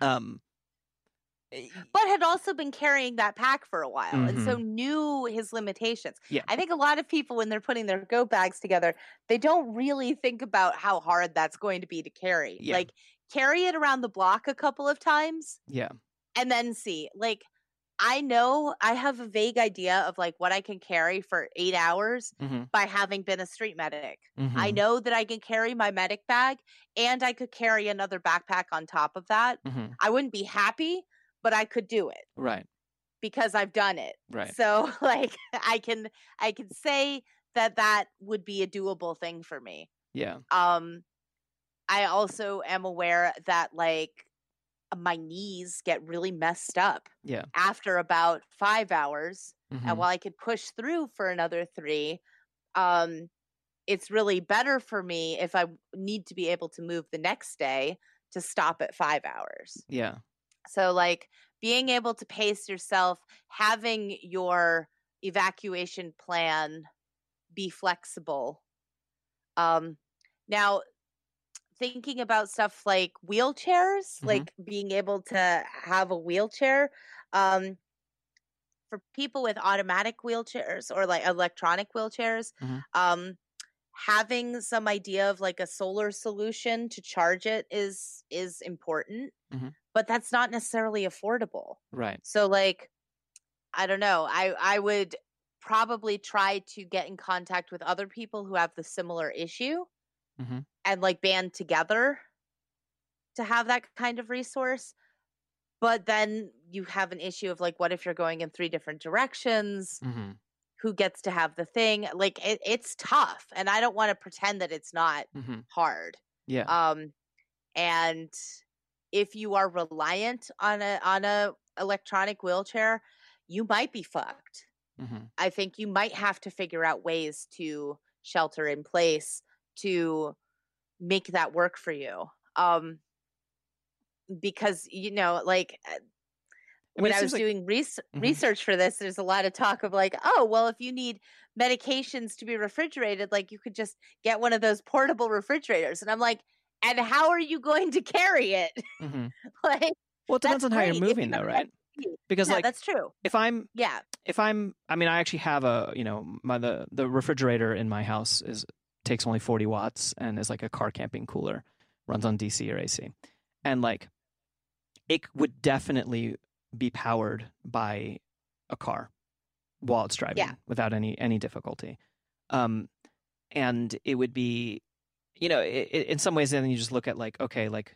[SPEAKER 8] But had also been carrying that pack for a while, and so knew his limitations.
[SPEAKER 3] Yeah.
[SPEAKER 8] I think a lot of people, when they're putting their go bags together, they don't really think about how hard that's going to be to carry.
[SPEAKER 3] Yeah.
[SPEAKER 8] Like, carry it around the block a couple of times.
[SPEAKER 3] Yeah.
[SPEAKER 8] And then see. Like, I know I have a vague idea of like what I can carry for 8 hours by having been a street medic. I know that I can carry my medic bag, and I could carry another backpack on top of that. I wouldn't be happy, but I could do it.
[SPEAKER 3] Right.
[SPEAKER 8] Because I've done it.
[SPEAKER 3] Right.
[SPEAKER 8] So like I can say that would be a doable thing for me.
[SPEAKER 3] Yeah.
[SPEAKER 8] I also am aware that like my knees get really messed up after about 5 hours. And while I could push through for another 3, it's really better for me if I need to be able to move the next day to stop at 5 hours.
[SPEAKER 3] Yeah.
[SPEAKER 8] So like being able to pace yourself, having your evacuation plan be flexible. Now, thinking about stuff like wheelchairs, like being able to have a wheelchair, for people with automatic wheelchairs or like electronic wheelchairs, having some idea of like a solar solution to charge it is important, but that's not necessarily affordable.
[SPEAKER 3] Right.
[SPEAKER 8] So like, I don't know. I would probably try to get in contact with other people who have the similar issue and like band together to have that kind of resource. But then you have an issue of like, what if you're going in 3 different directions? Who gets to have the thing? Like it's tough, and I don't want to pretend that it's not hard.
[SPEAKER 3] Yeah.
[SPEAKER 8] And if you are reliant on a electronic wheelchair, you might be fucked. I think you might have to figure out ways to shelter in place to make that work for you. Because, you know, like when I was doing research for this, there's a lot of talk of like, oh, well, if you need medications to be refrigerated, like you could just get one of those portable refrigerators. And I'm like, and how are you going to carry it? Like,
[SPEAKER 3] well, it depends on how you're moving though, right? Because like,
[SPEAKER 8] that's true.
[SPEAKER 3] I mean, I actually have the refrigerator in my house takes only 40 watts and is like a car camping cooler, runs on DC or AC. And like, it would definitely be powered by a car while it's driving without any difficulty. And it would be, you know, in some ways, then you just look at like, okay, like,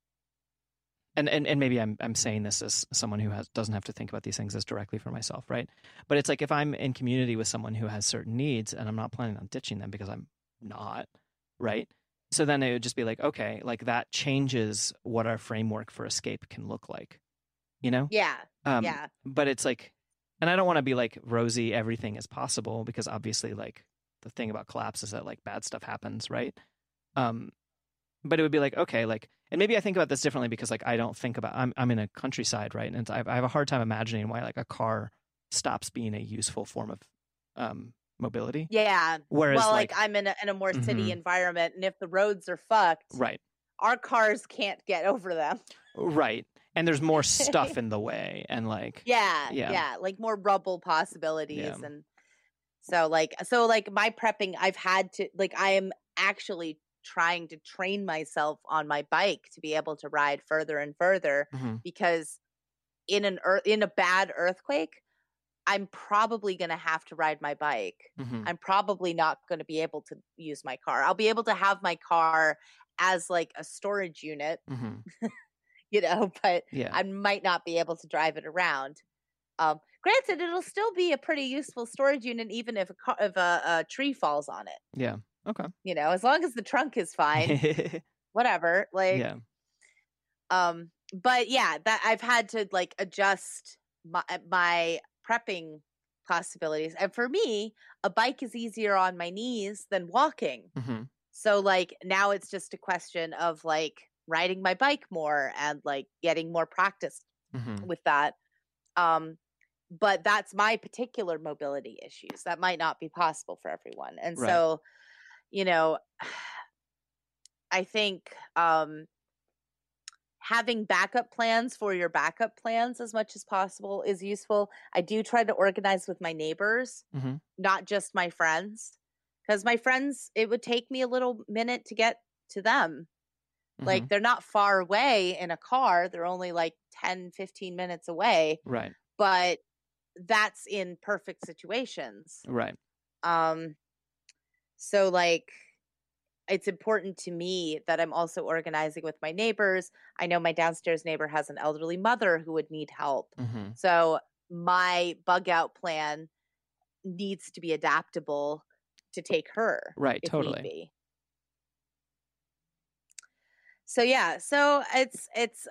[SPEAKER 3] and maybe I'm saying this as someone who doesn't have to think about these things as directly for myself, right? But it's like if I'm in community with someone who has certain needs and I'm not planning on ditching them because I'm not, right? So then it would just be like, okay, like that changes what our framework for escape can look like, you know?
[SPEAKER 8] Yeah.
[SPEAKER 3] But it's like, and I don't want to be like rosy, everything is possible, because obviously like the thing about collapse is that like bad stuff happens, right? But it would be like, okay, like, and maybe I think about this differently because like I don't think about, I'm in a countryside, right? And I have a hard time imagining why like a car stops being a useful form of mobility.
[SPEAKER 8] Yeah.
[SPEAKER 3] Whereas
[SPEAKER 8] like I'm in a more city environment, and if the roads are fucked,
[SPEAKER 3] right,
[SPEAKER 8] our cars can't get over them.
[SPEAKER 3] Right. And there's more stuff in the way, and like
[SPEAKER 8] like more rubble possibilities. And so like my prepping, I've had to, like, I am actually trying to train myself on my bike to be able to ride further and further, because in a bad earthquake, I'm probably going to have to ride my bike. I'm probably not going to be able to use my car. I'll be able to have my car as like a storage unit, you know, but I might not be able to drive it around. Granted, it'll still be a pretty useful storage unit, even if a tree falls on it.
[SPEAKER 3] Yeah. Okay.
[SPEAKER 8] You know, as long as the trunk is fine, whatever. Like, but yeah, that I've had to like adjust my prepping possibilities. And for me, a bike is easier on my knees than walking. So like now it's just a question of like riding my bike more and like getting more practice with that. But that's my particular mobility issues. That might not be possible for everyone. And so, you know, I think having backup plans for your backup plans as much as possible is useful. I do try to organize with my neighbors, not just my friends, because my friends, it would take me a little minute to get to them. Like they're not far away in a car. They're only like 10, 15 minutes away.
[SPEAKER 3] Right.
[SPEAKER 8] But that's in perfect situations.
[SPEAKER 3] Right.
[SPEAKER 8] So like, it's important to me that I'm also organizing with my neighbors. I know my downstairs neighbor has an elderly mother who would need help. So my bug out plan needs to be adaptable to take her.
[SPEAKER 3] Right. Totally.
[SPEAKER 8] So yeah, so it's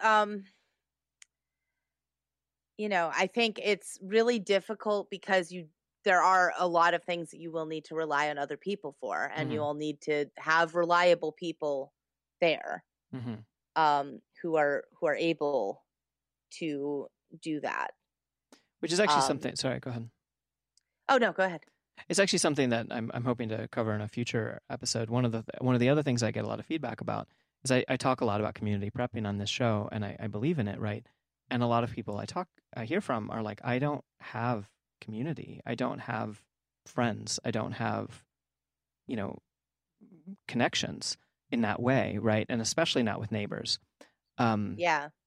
[SPEAKER 8] you know, I think it's really difficult because there are a lot of things that you will need to rely on other people for, and you will need to have reliable people there who are able to do that.
[SPEAKER 3] Which is actually something. Sorry, go ahead.
[SPEAKER 8] Oh no, go ahead.
[SPEAKER 3] It's actually something that I'm hoping to cover in a future episode. One of the other things I get a lot of feedback about is I talk a lot about community prepping on this show, and I believe in it, right? And a lot of people I hear from are like, I don't have community. I don't have friends. I don't have, you know, connections in that way, right? And especially not with neighbors. And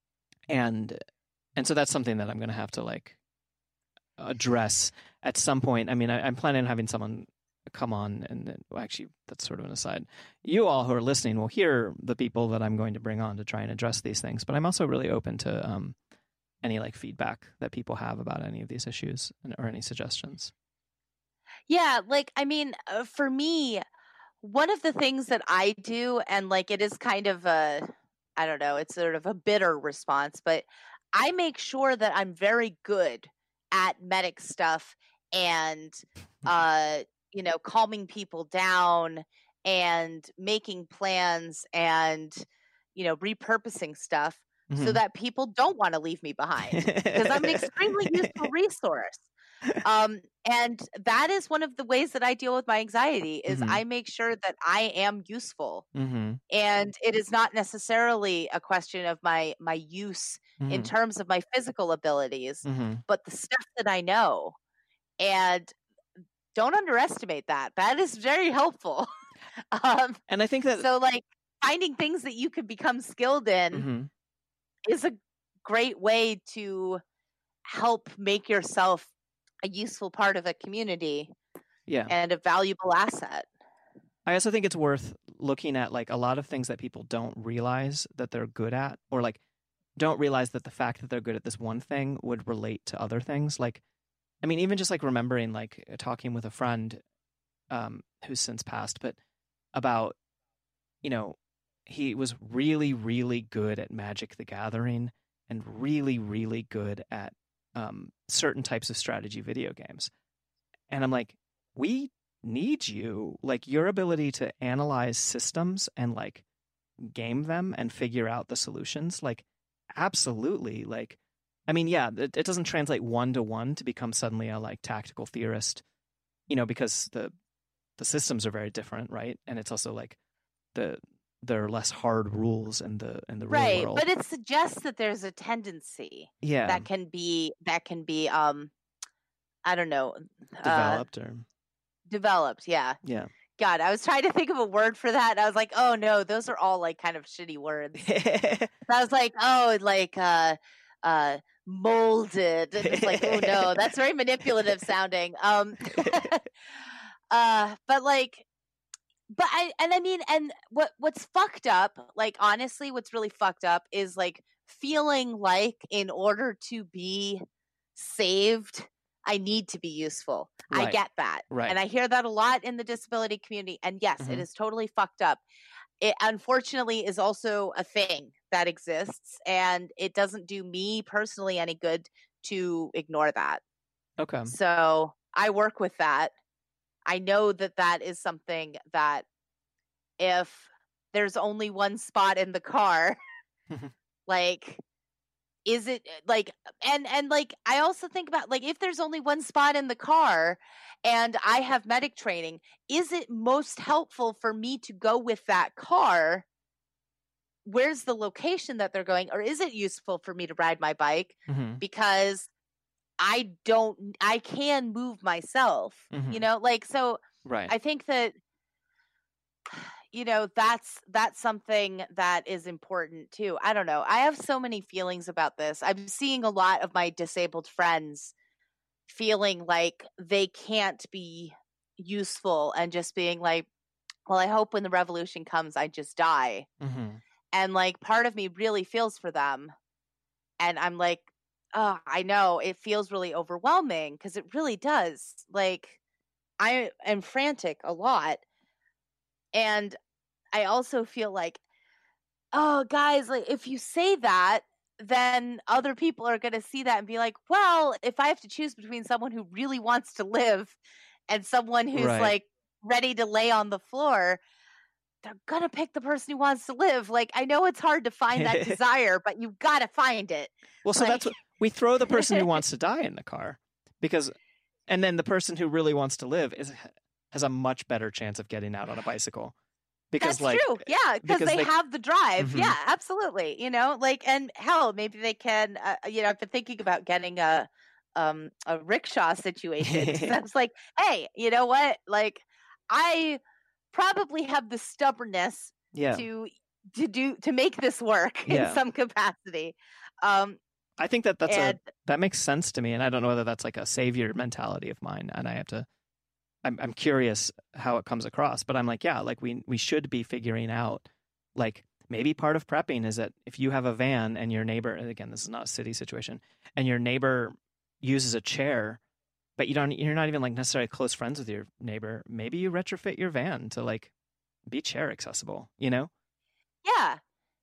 [SPEAKER 3] so that's something that I'm going to have to like address at some point. I mean, I'm planning on having someone come on, and well, actually that's sort of an aside. You all who are listening will hear the people that I'm going to bring on to try and address these things, but I'm also really open to any like feedback that people have about any of these issues or any suggestions.
[SPEAKER 8] Yeah, like, I mean, for me, one of the things that I do, and like it is kind of I don't know, it's sort of a bitter response, but I make sure that I'm very good at medic stuff and calming people down and making plans and repurposing stuff so that people don't want to leave me behind, because I'm an extremely useful resource. And that is one of the ways that I deal with my anxiety is I make sure that I am useful. And it is not necessarily a question of my use in terms of my physical abilities, but the stuff that I know. And don't underestimate that. That is very helpful.
[SPEAKER 3] And I think that
[SPEAKER 8] so like finding things that you could become skilled in is a great way to help make yourself a useful part of a community and a valuable asset.
[SPEAKER 3] I also think it's worth looking at like a lot of things that people don't realize that they're good at, or like don't realize that the fact that they're good at this one thing would relate to other things. Like, I mean, even just like remembering, like talking with a friend who's since passed, but about, he was really, really good at Magic the Gathering and really, really good at certain types of strategy video games. And I'm like, we need you. Like, your ability to analyze systems and like game them and figure out the solutions, like, absolutely. Like, I mean, yeah, it doesn't translate 1-to-1 to become suddenly a like tactical theorist, because the systems are very different, right? And it's also like there are less hard rules in the real world.
[SPEAKER 8] But it suggests that there's a tendency that can be I don't know, developed. Yeah. God, I was trying to think of a word for that. And I was like, oh no, those are all like kind of shitty words. I was like, oh, like molded. And it's like, oh no, that's very manipulative sounding. And what's fucked up, like honestly, what's really fucked up is like feeling like in order to be saved, I need to be useful. Right. I get that.
[SPEAKER 3] Right.
[SPEAKER 8] And I hear that a lot in the disability community. And yes, it is totally fucked up. It unfortunately is also a thing that exists, and it doesn't do me personally any good to ignore that.
[SPEAKER 3] Okay.
[SPEAKER 8] So I work with that. I know that that is something that if there's only one spot in the car, like, is it like, and like, I also think about like, if there's only one spot in the car and I have medic training, is it most helpful for me to go with that car? Where's the location that they're going? Or is it useful for me to ride my bike? Because I can move myself, like, so
[SPEAKER 3] right.
[SPEAKER 8] I think that, that's something that is important too. I don't know. I have so many feelings about this. I'm seeing a lot of my disabled friends feeling like they can't be useful and just being like, well, I hope when the revolution comes, I just die. And like, part of me really feels for them. And I'm like, oh, I know it feels really overwhelming, because it really does. Like, I am frantic a lot. And I also feel like, oh, guys, like, if you say that, then other people are going to see that and be like, well, if I have to choose between someone who really wants to live and someone who's like ready to lay on the floor, they're going to pick the person who wants to live. Like, I know it's hard to find that desire, but you've got to find it.
[SPEAKER 3] Well, so that's what we throw the person who wants to die in the car, and then the person who really wants to live has a much better chance of getting out on a bicycle. Because
[SPEAKER 8] that's true. Yeah. Because they have the drive. Yeah, absolutely. Like, and hell, maybe they can, I've been thinking about getting a rickshaw situation. I was like, hey, you know what? Like, I probably have the stubbornness to make this work in some capacity.
[SPEAKER 3] I think that makes sense to me, and I don't know whether that's like a savior mentality of mine, and I'm curious how it comes across, but I'm like, yeah, like we should be figuring out, like, maybe part of prepping is that if you have a van and your neighbor, and again, this is not a city situation, and your neighbor uses a chair, but you're not even like necessarily close friends with your neighbor, maybe you retrofit your van to like be chair accessible,
[SPEAKER 8] Yeah.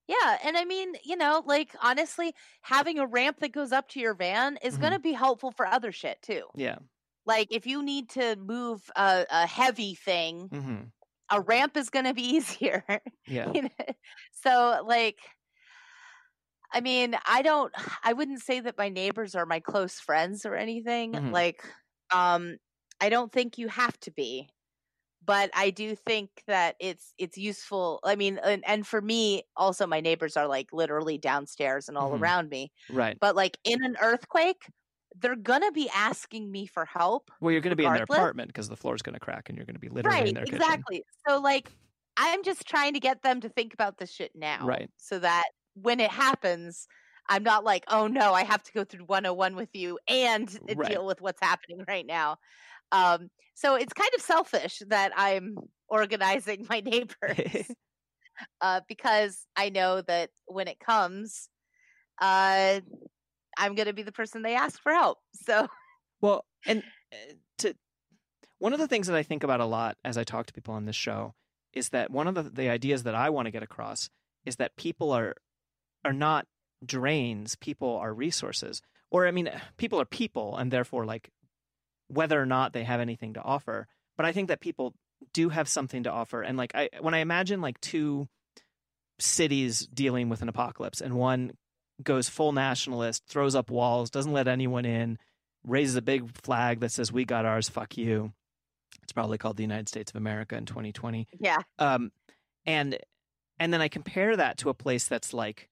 [SPEAKER 8] Yeah, and I mean, like honestly, having a ramp that goes up to your van is going to be helpful for other shit too.
[SPEAKER 3] Yeah.
[SPEAKER 8] Like if you need to move a heavy thing, a ramp is going to be easier.
[SPEAKER 3] Yeah.
[SPEAKER 8] So like, I mean, I wouldn't say that my neighbors are my close friends or anything. Like, I don't think you have to be. But I do think that it's useful. I mean, and for me, also, my neighbors are like literally downstairs and all around me.
[SPEAKER 3] Right.
[SPEAKER 8] But like in an earthquake, they're gonna be asking me for help.
[SPEAKER 3] Well, you're going to be in their
[SPEAKER 8] regardless.
[SPEAKER 3] apartment because the floor's going to crack, and you're going to be literally in their kitchen.
[SPEAKER 8] Exactly. So like, I'm just trying to get them to think about this shit now,
[SPEAKER 3] Right?
[SPEAKER 8] So that when it happens, I'm not like, oh no, I have to go through 101 with you and deal with what's happening right now. So it's kind of selfish that I'm organizing my neighbors because I know that when it comes, I'm going to be the person they ask for help. So,
[SPEAKER 3] well, and one of the things that I think about a lot as I talk to people on this show is that one of the ideas that I want to get across is that people are not drains, people are resources. Or, I mean, people are people, and therefore, like, whether or not they have anything to offer. But I think that people do have something to offer. And like when I imagine like two cities dealing with an apocalypse, and one goes full nationalist, throws up walls, doesn't let anyone in, raises a big flag that says, "We got ours, fuck you." It's probably called the United States of America in 2020.
[SPEAKER 8] Yeah.
[SPEAKER 3] And then I compare that to a place that's like,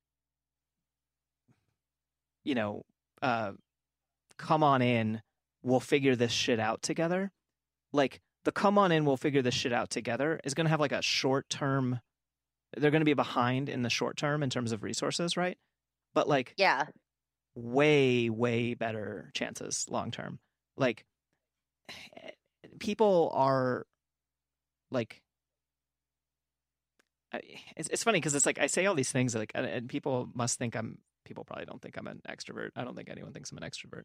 [SPEAKER 3] come on in, we'll figure this shit out together. Like the come on in, we'll figure this shit out together is going to have like a short term. They're going to be behind in the short term in terms of resources, right? But like, way, way better chances long term. Like people are like, it's funny because it's like I say all these things like, and people must think people probably don't think I'm an extrovert. I don't think anyone thinks I'm an extrovert.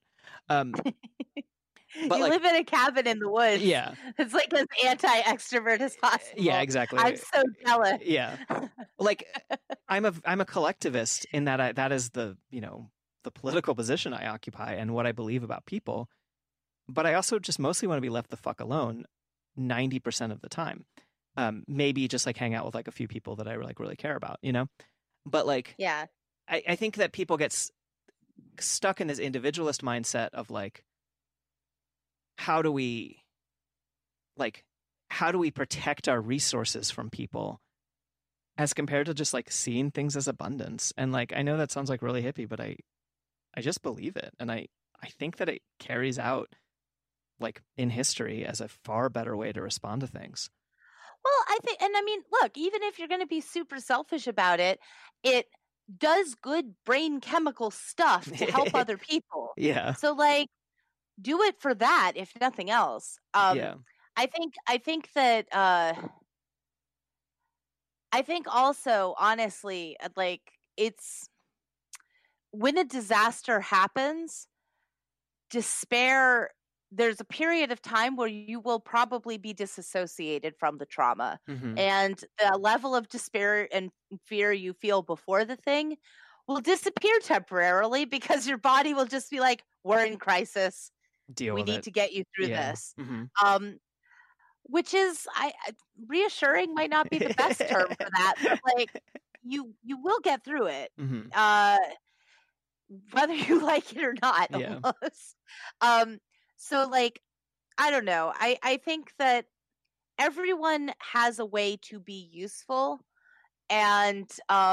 [SPEAKER 8] But you live in a cabin in the woods.
[SPEAKER 3] Yeah.
[SPEAKER 8] It's like as anti-extrovert as possible.
[SPEAKER 3] Yeah, exactly.
[SPEAKER 8] I'm so jealous.
[SPEAKER 3] Yeah. Like I'm a collectivist in that that is the political position I occupy and what I believe about people. But I also just mostly want to be left the fuck alone 90% of the time. Maybe just like hang out with like a few people that I like really care about, But like,
[SPEAKER 8] yeah,
[SPEAKER 3] I think that people get stuck in this individualist mindset of like, how do we protect our resources from people as compared to just like seeing things as abundance? And like, I know that sounds like really hippie, but I just believe it. And I think that it carries out like in history as a far better way to respond to things.
[SPEAKER 8] Well, I think, and I mean, look, even if you're going to be super selfish about it, it does good brain chemical stuff to help other people.
[SPEAKER 3] Yeah.
[SPEAKER 8] So like, do it for that, if nothing else.
[SPEAKER 3] Yeah.
[SPEAKER 8] I think that, I think also, honestly, like it's when a disaster happens, despair, there's a period of time where you will probably be disassociated from the trauma. And the level of despair and fear you feel before the thing will disappear temporarily because your body will just be like, we're in crisis. We need to get you through this. Which is reassuring might not be the best term for that, but like you will get through it. Whether you like it or not, almost. So like, I don't know. I think that everyone has a way to be useful, and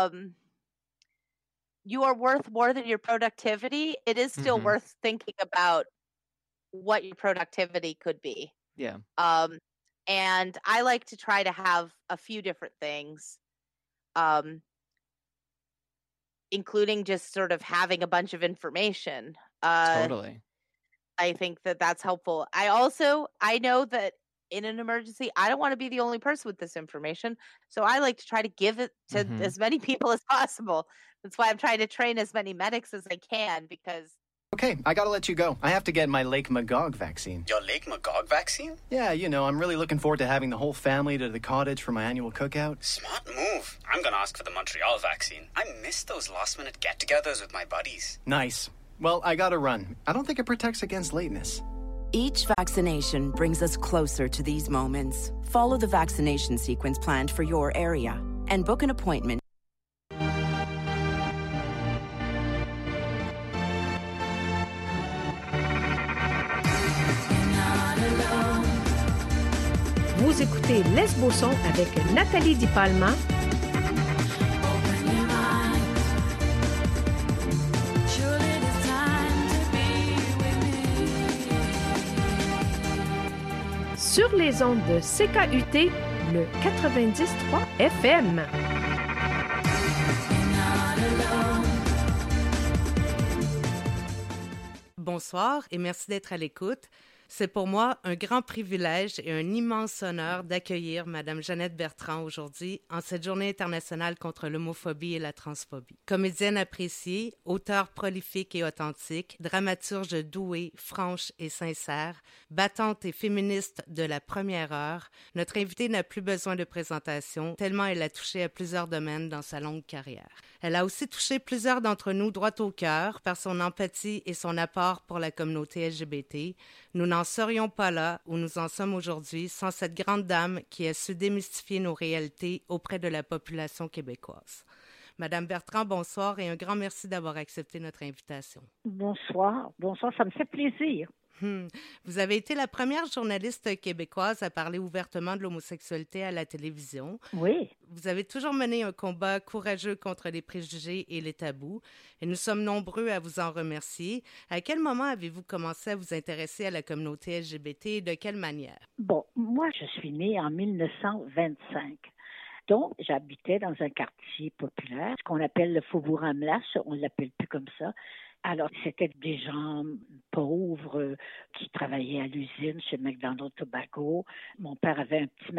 [SPEAKER 8] you are worth more than your productivity. It is still worth thinking about what your productivity could be.
[SPEAKER 3] Yeah.
[SPEAKER 8] And I like to try to have a few different things, including just sort of having a bunch of information.
[SPEAKER 3] Totally.
[SPEAKER 8] I think that that's helpful. I know that in an emergency, I don't want to be the only person with this information. So I like to try to give it to as many people as possible. That's why I'm trying to train as many medics as I can, because
[SPEAKER 9] Okay, I gotta let you go. I have to get my Lake Magog vaccine.
[SPEAKER 10] Your Lake Magog vaccine?
[SPEAKER 9] Yeah, you know, I'm really looking forward to having the whole family to the cottage for my annual cookout.
[SPEAKER 10] Smart move. I'm gonna ask for the Montreal vaccine. I miss those last-minute get-togethers with my buddies.
[SPEAKER 9] Nice. Well, I gotta run. I don't think it protects against lateness.
[SPEAKER 11] Each vaccination brings us closer to these moments. Follow the vaccination sequence planned for your area and book an appointment.
[SPEAKER 12] Vous écoutez Lesbo-son avec Nathalie Di Palma. Sur les ondes de CKUT, le 90.3 FM.
[SPEAKER 13] Bonsoir et merci d'être à l'écoute. C'est pour moi un grand privilège et un immense honneur d'accueillir Mme Jeannette Bertrand aujourd'hui en cette journée internationale contre l'homophobie et la transphobie. Comédienne appréciée, auteure prolifique et authentique, dramaturge douée, franche et sincère, battante et féministe de la première heure, notre invitée n'a plus besoin de présentation tellement elle a touché à plusieurs domaines dans sa longue carrière. Elle a aussi touché plusieurs d'entre nous droit au cœur par son empathie et son apport pour la communauté LGBT. Nous n'en serions pas là où nous en sommes aujourd'hui sans cette grande dame qui a su démystifier nos réalités auprès de la population québécoise. Madame Bertrand, bonsoir et un grand merci d'avoir accepté notre invitation.
[SPEAKER 14] Bonsoir, ça me fait plaisir.
[SPEAKER 13] Vous avez été la première journaliste québécoise à parler ouvertement de l'homosexualité à la télévision.
[SPEAKER 14] Oui.
[SPEAKER 13] Vous avez toujours mené un combat courageux contre les préjugés et les tabous, et nous sommes nombreux à vous en remercier. À quel moment avez-vous commencé à vous intéresser à la communauté LGBT et de quelle manière?
[SPEAKER 14] Bon, moi, je suis née en 1925. Donc, j'habitais dans un quartier populaire, ce qu'on appelle le Faubourg-Amelas, on ne l'appelle plus comme ça. Alors, c'était des gens pauvres qui travaillaient à l'usine chez McDonald's Tobacco. Mon père avait un petit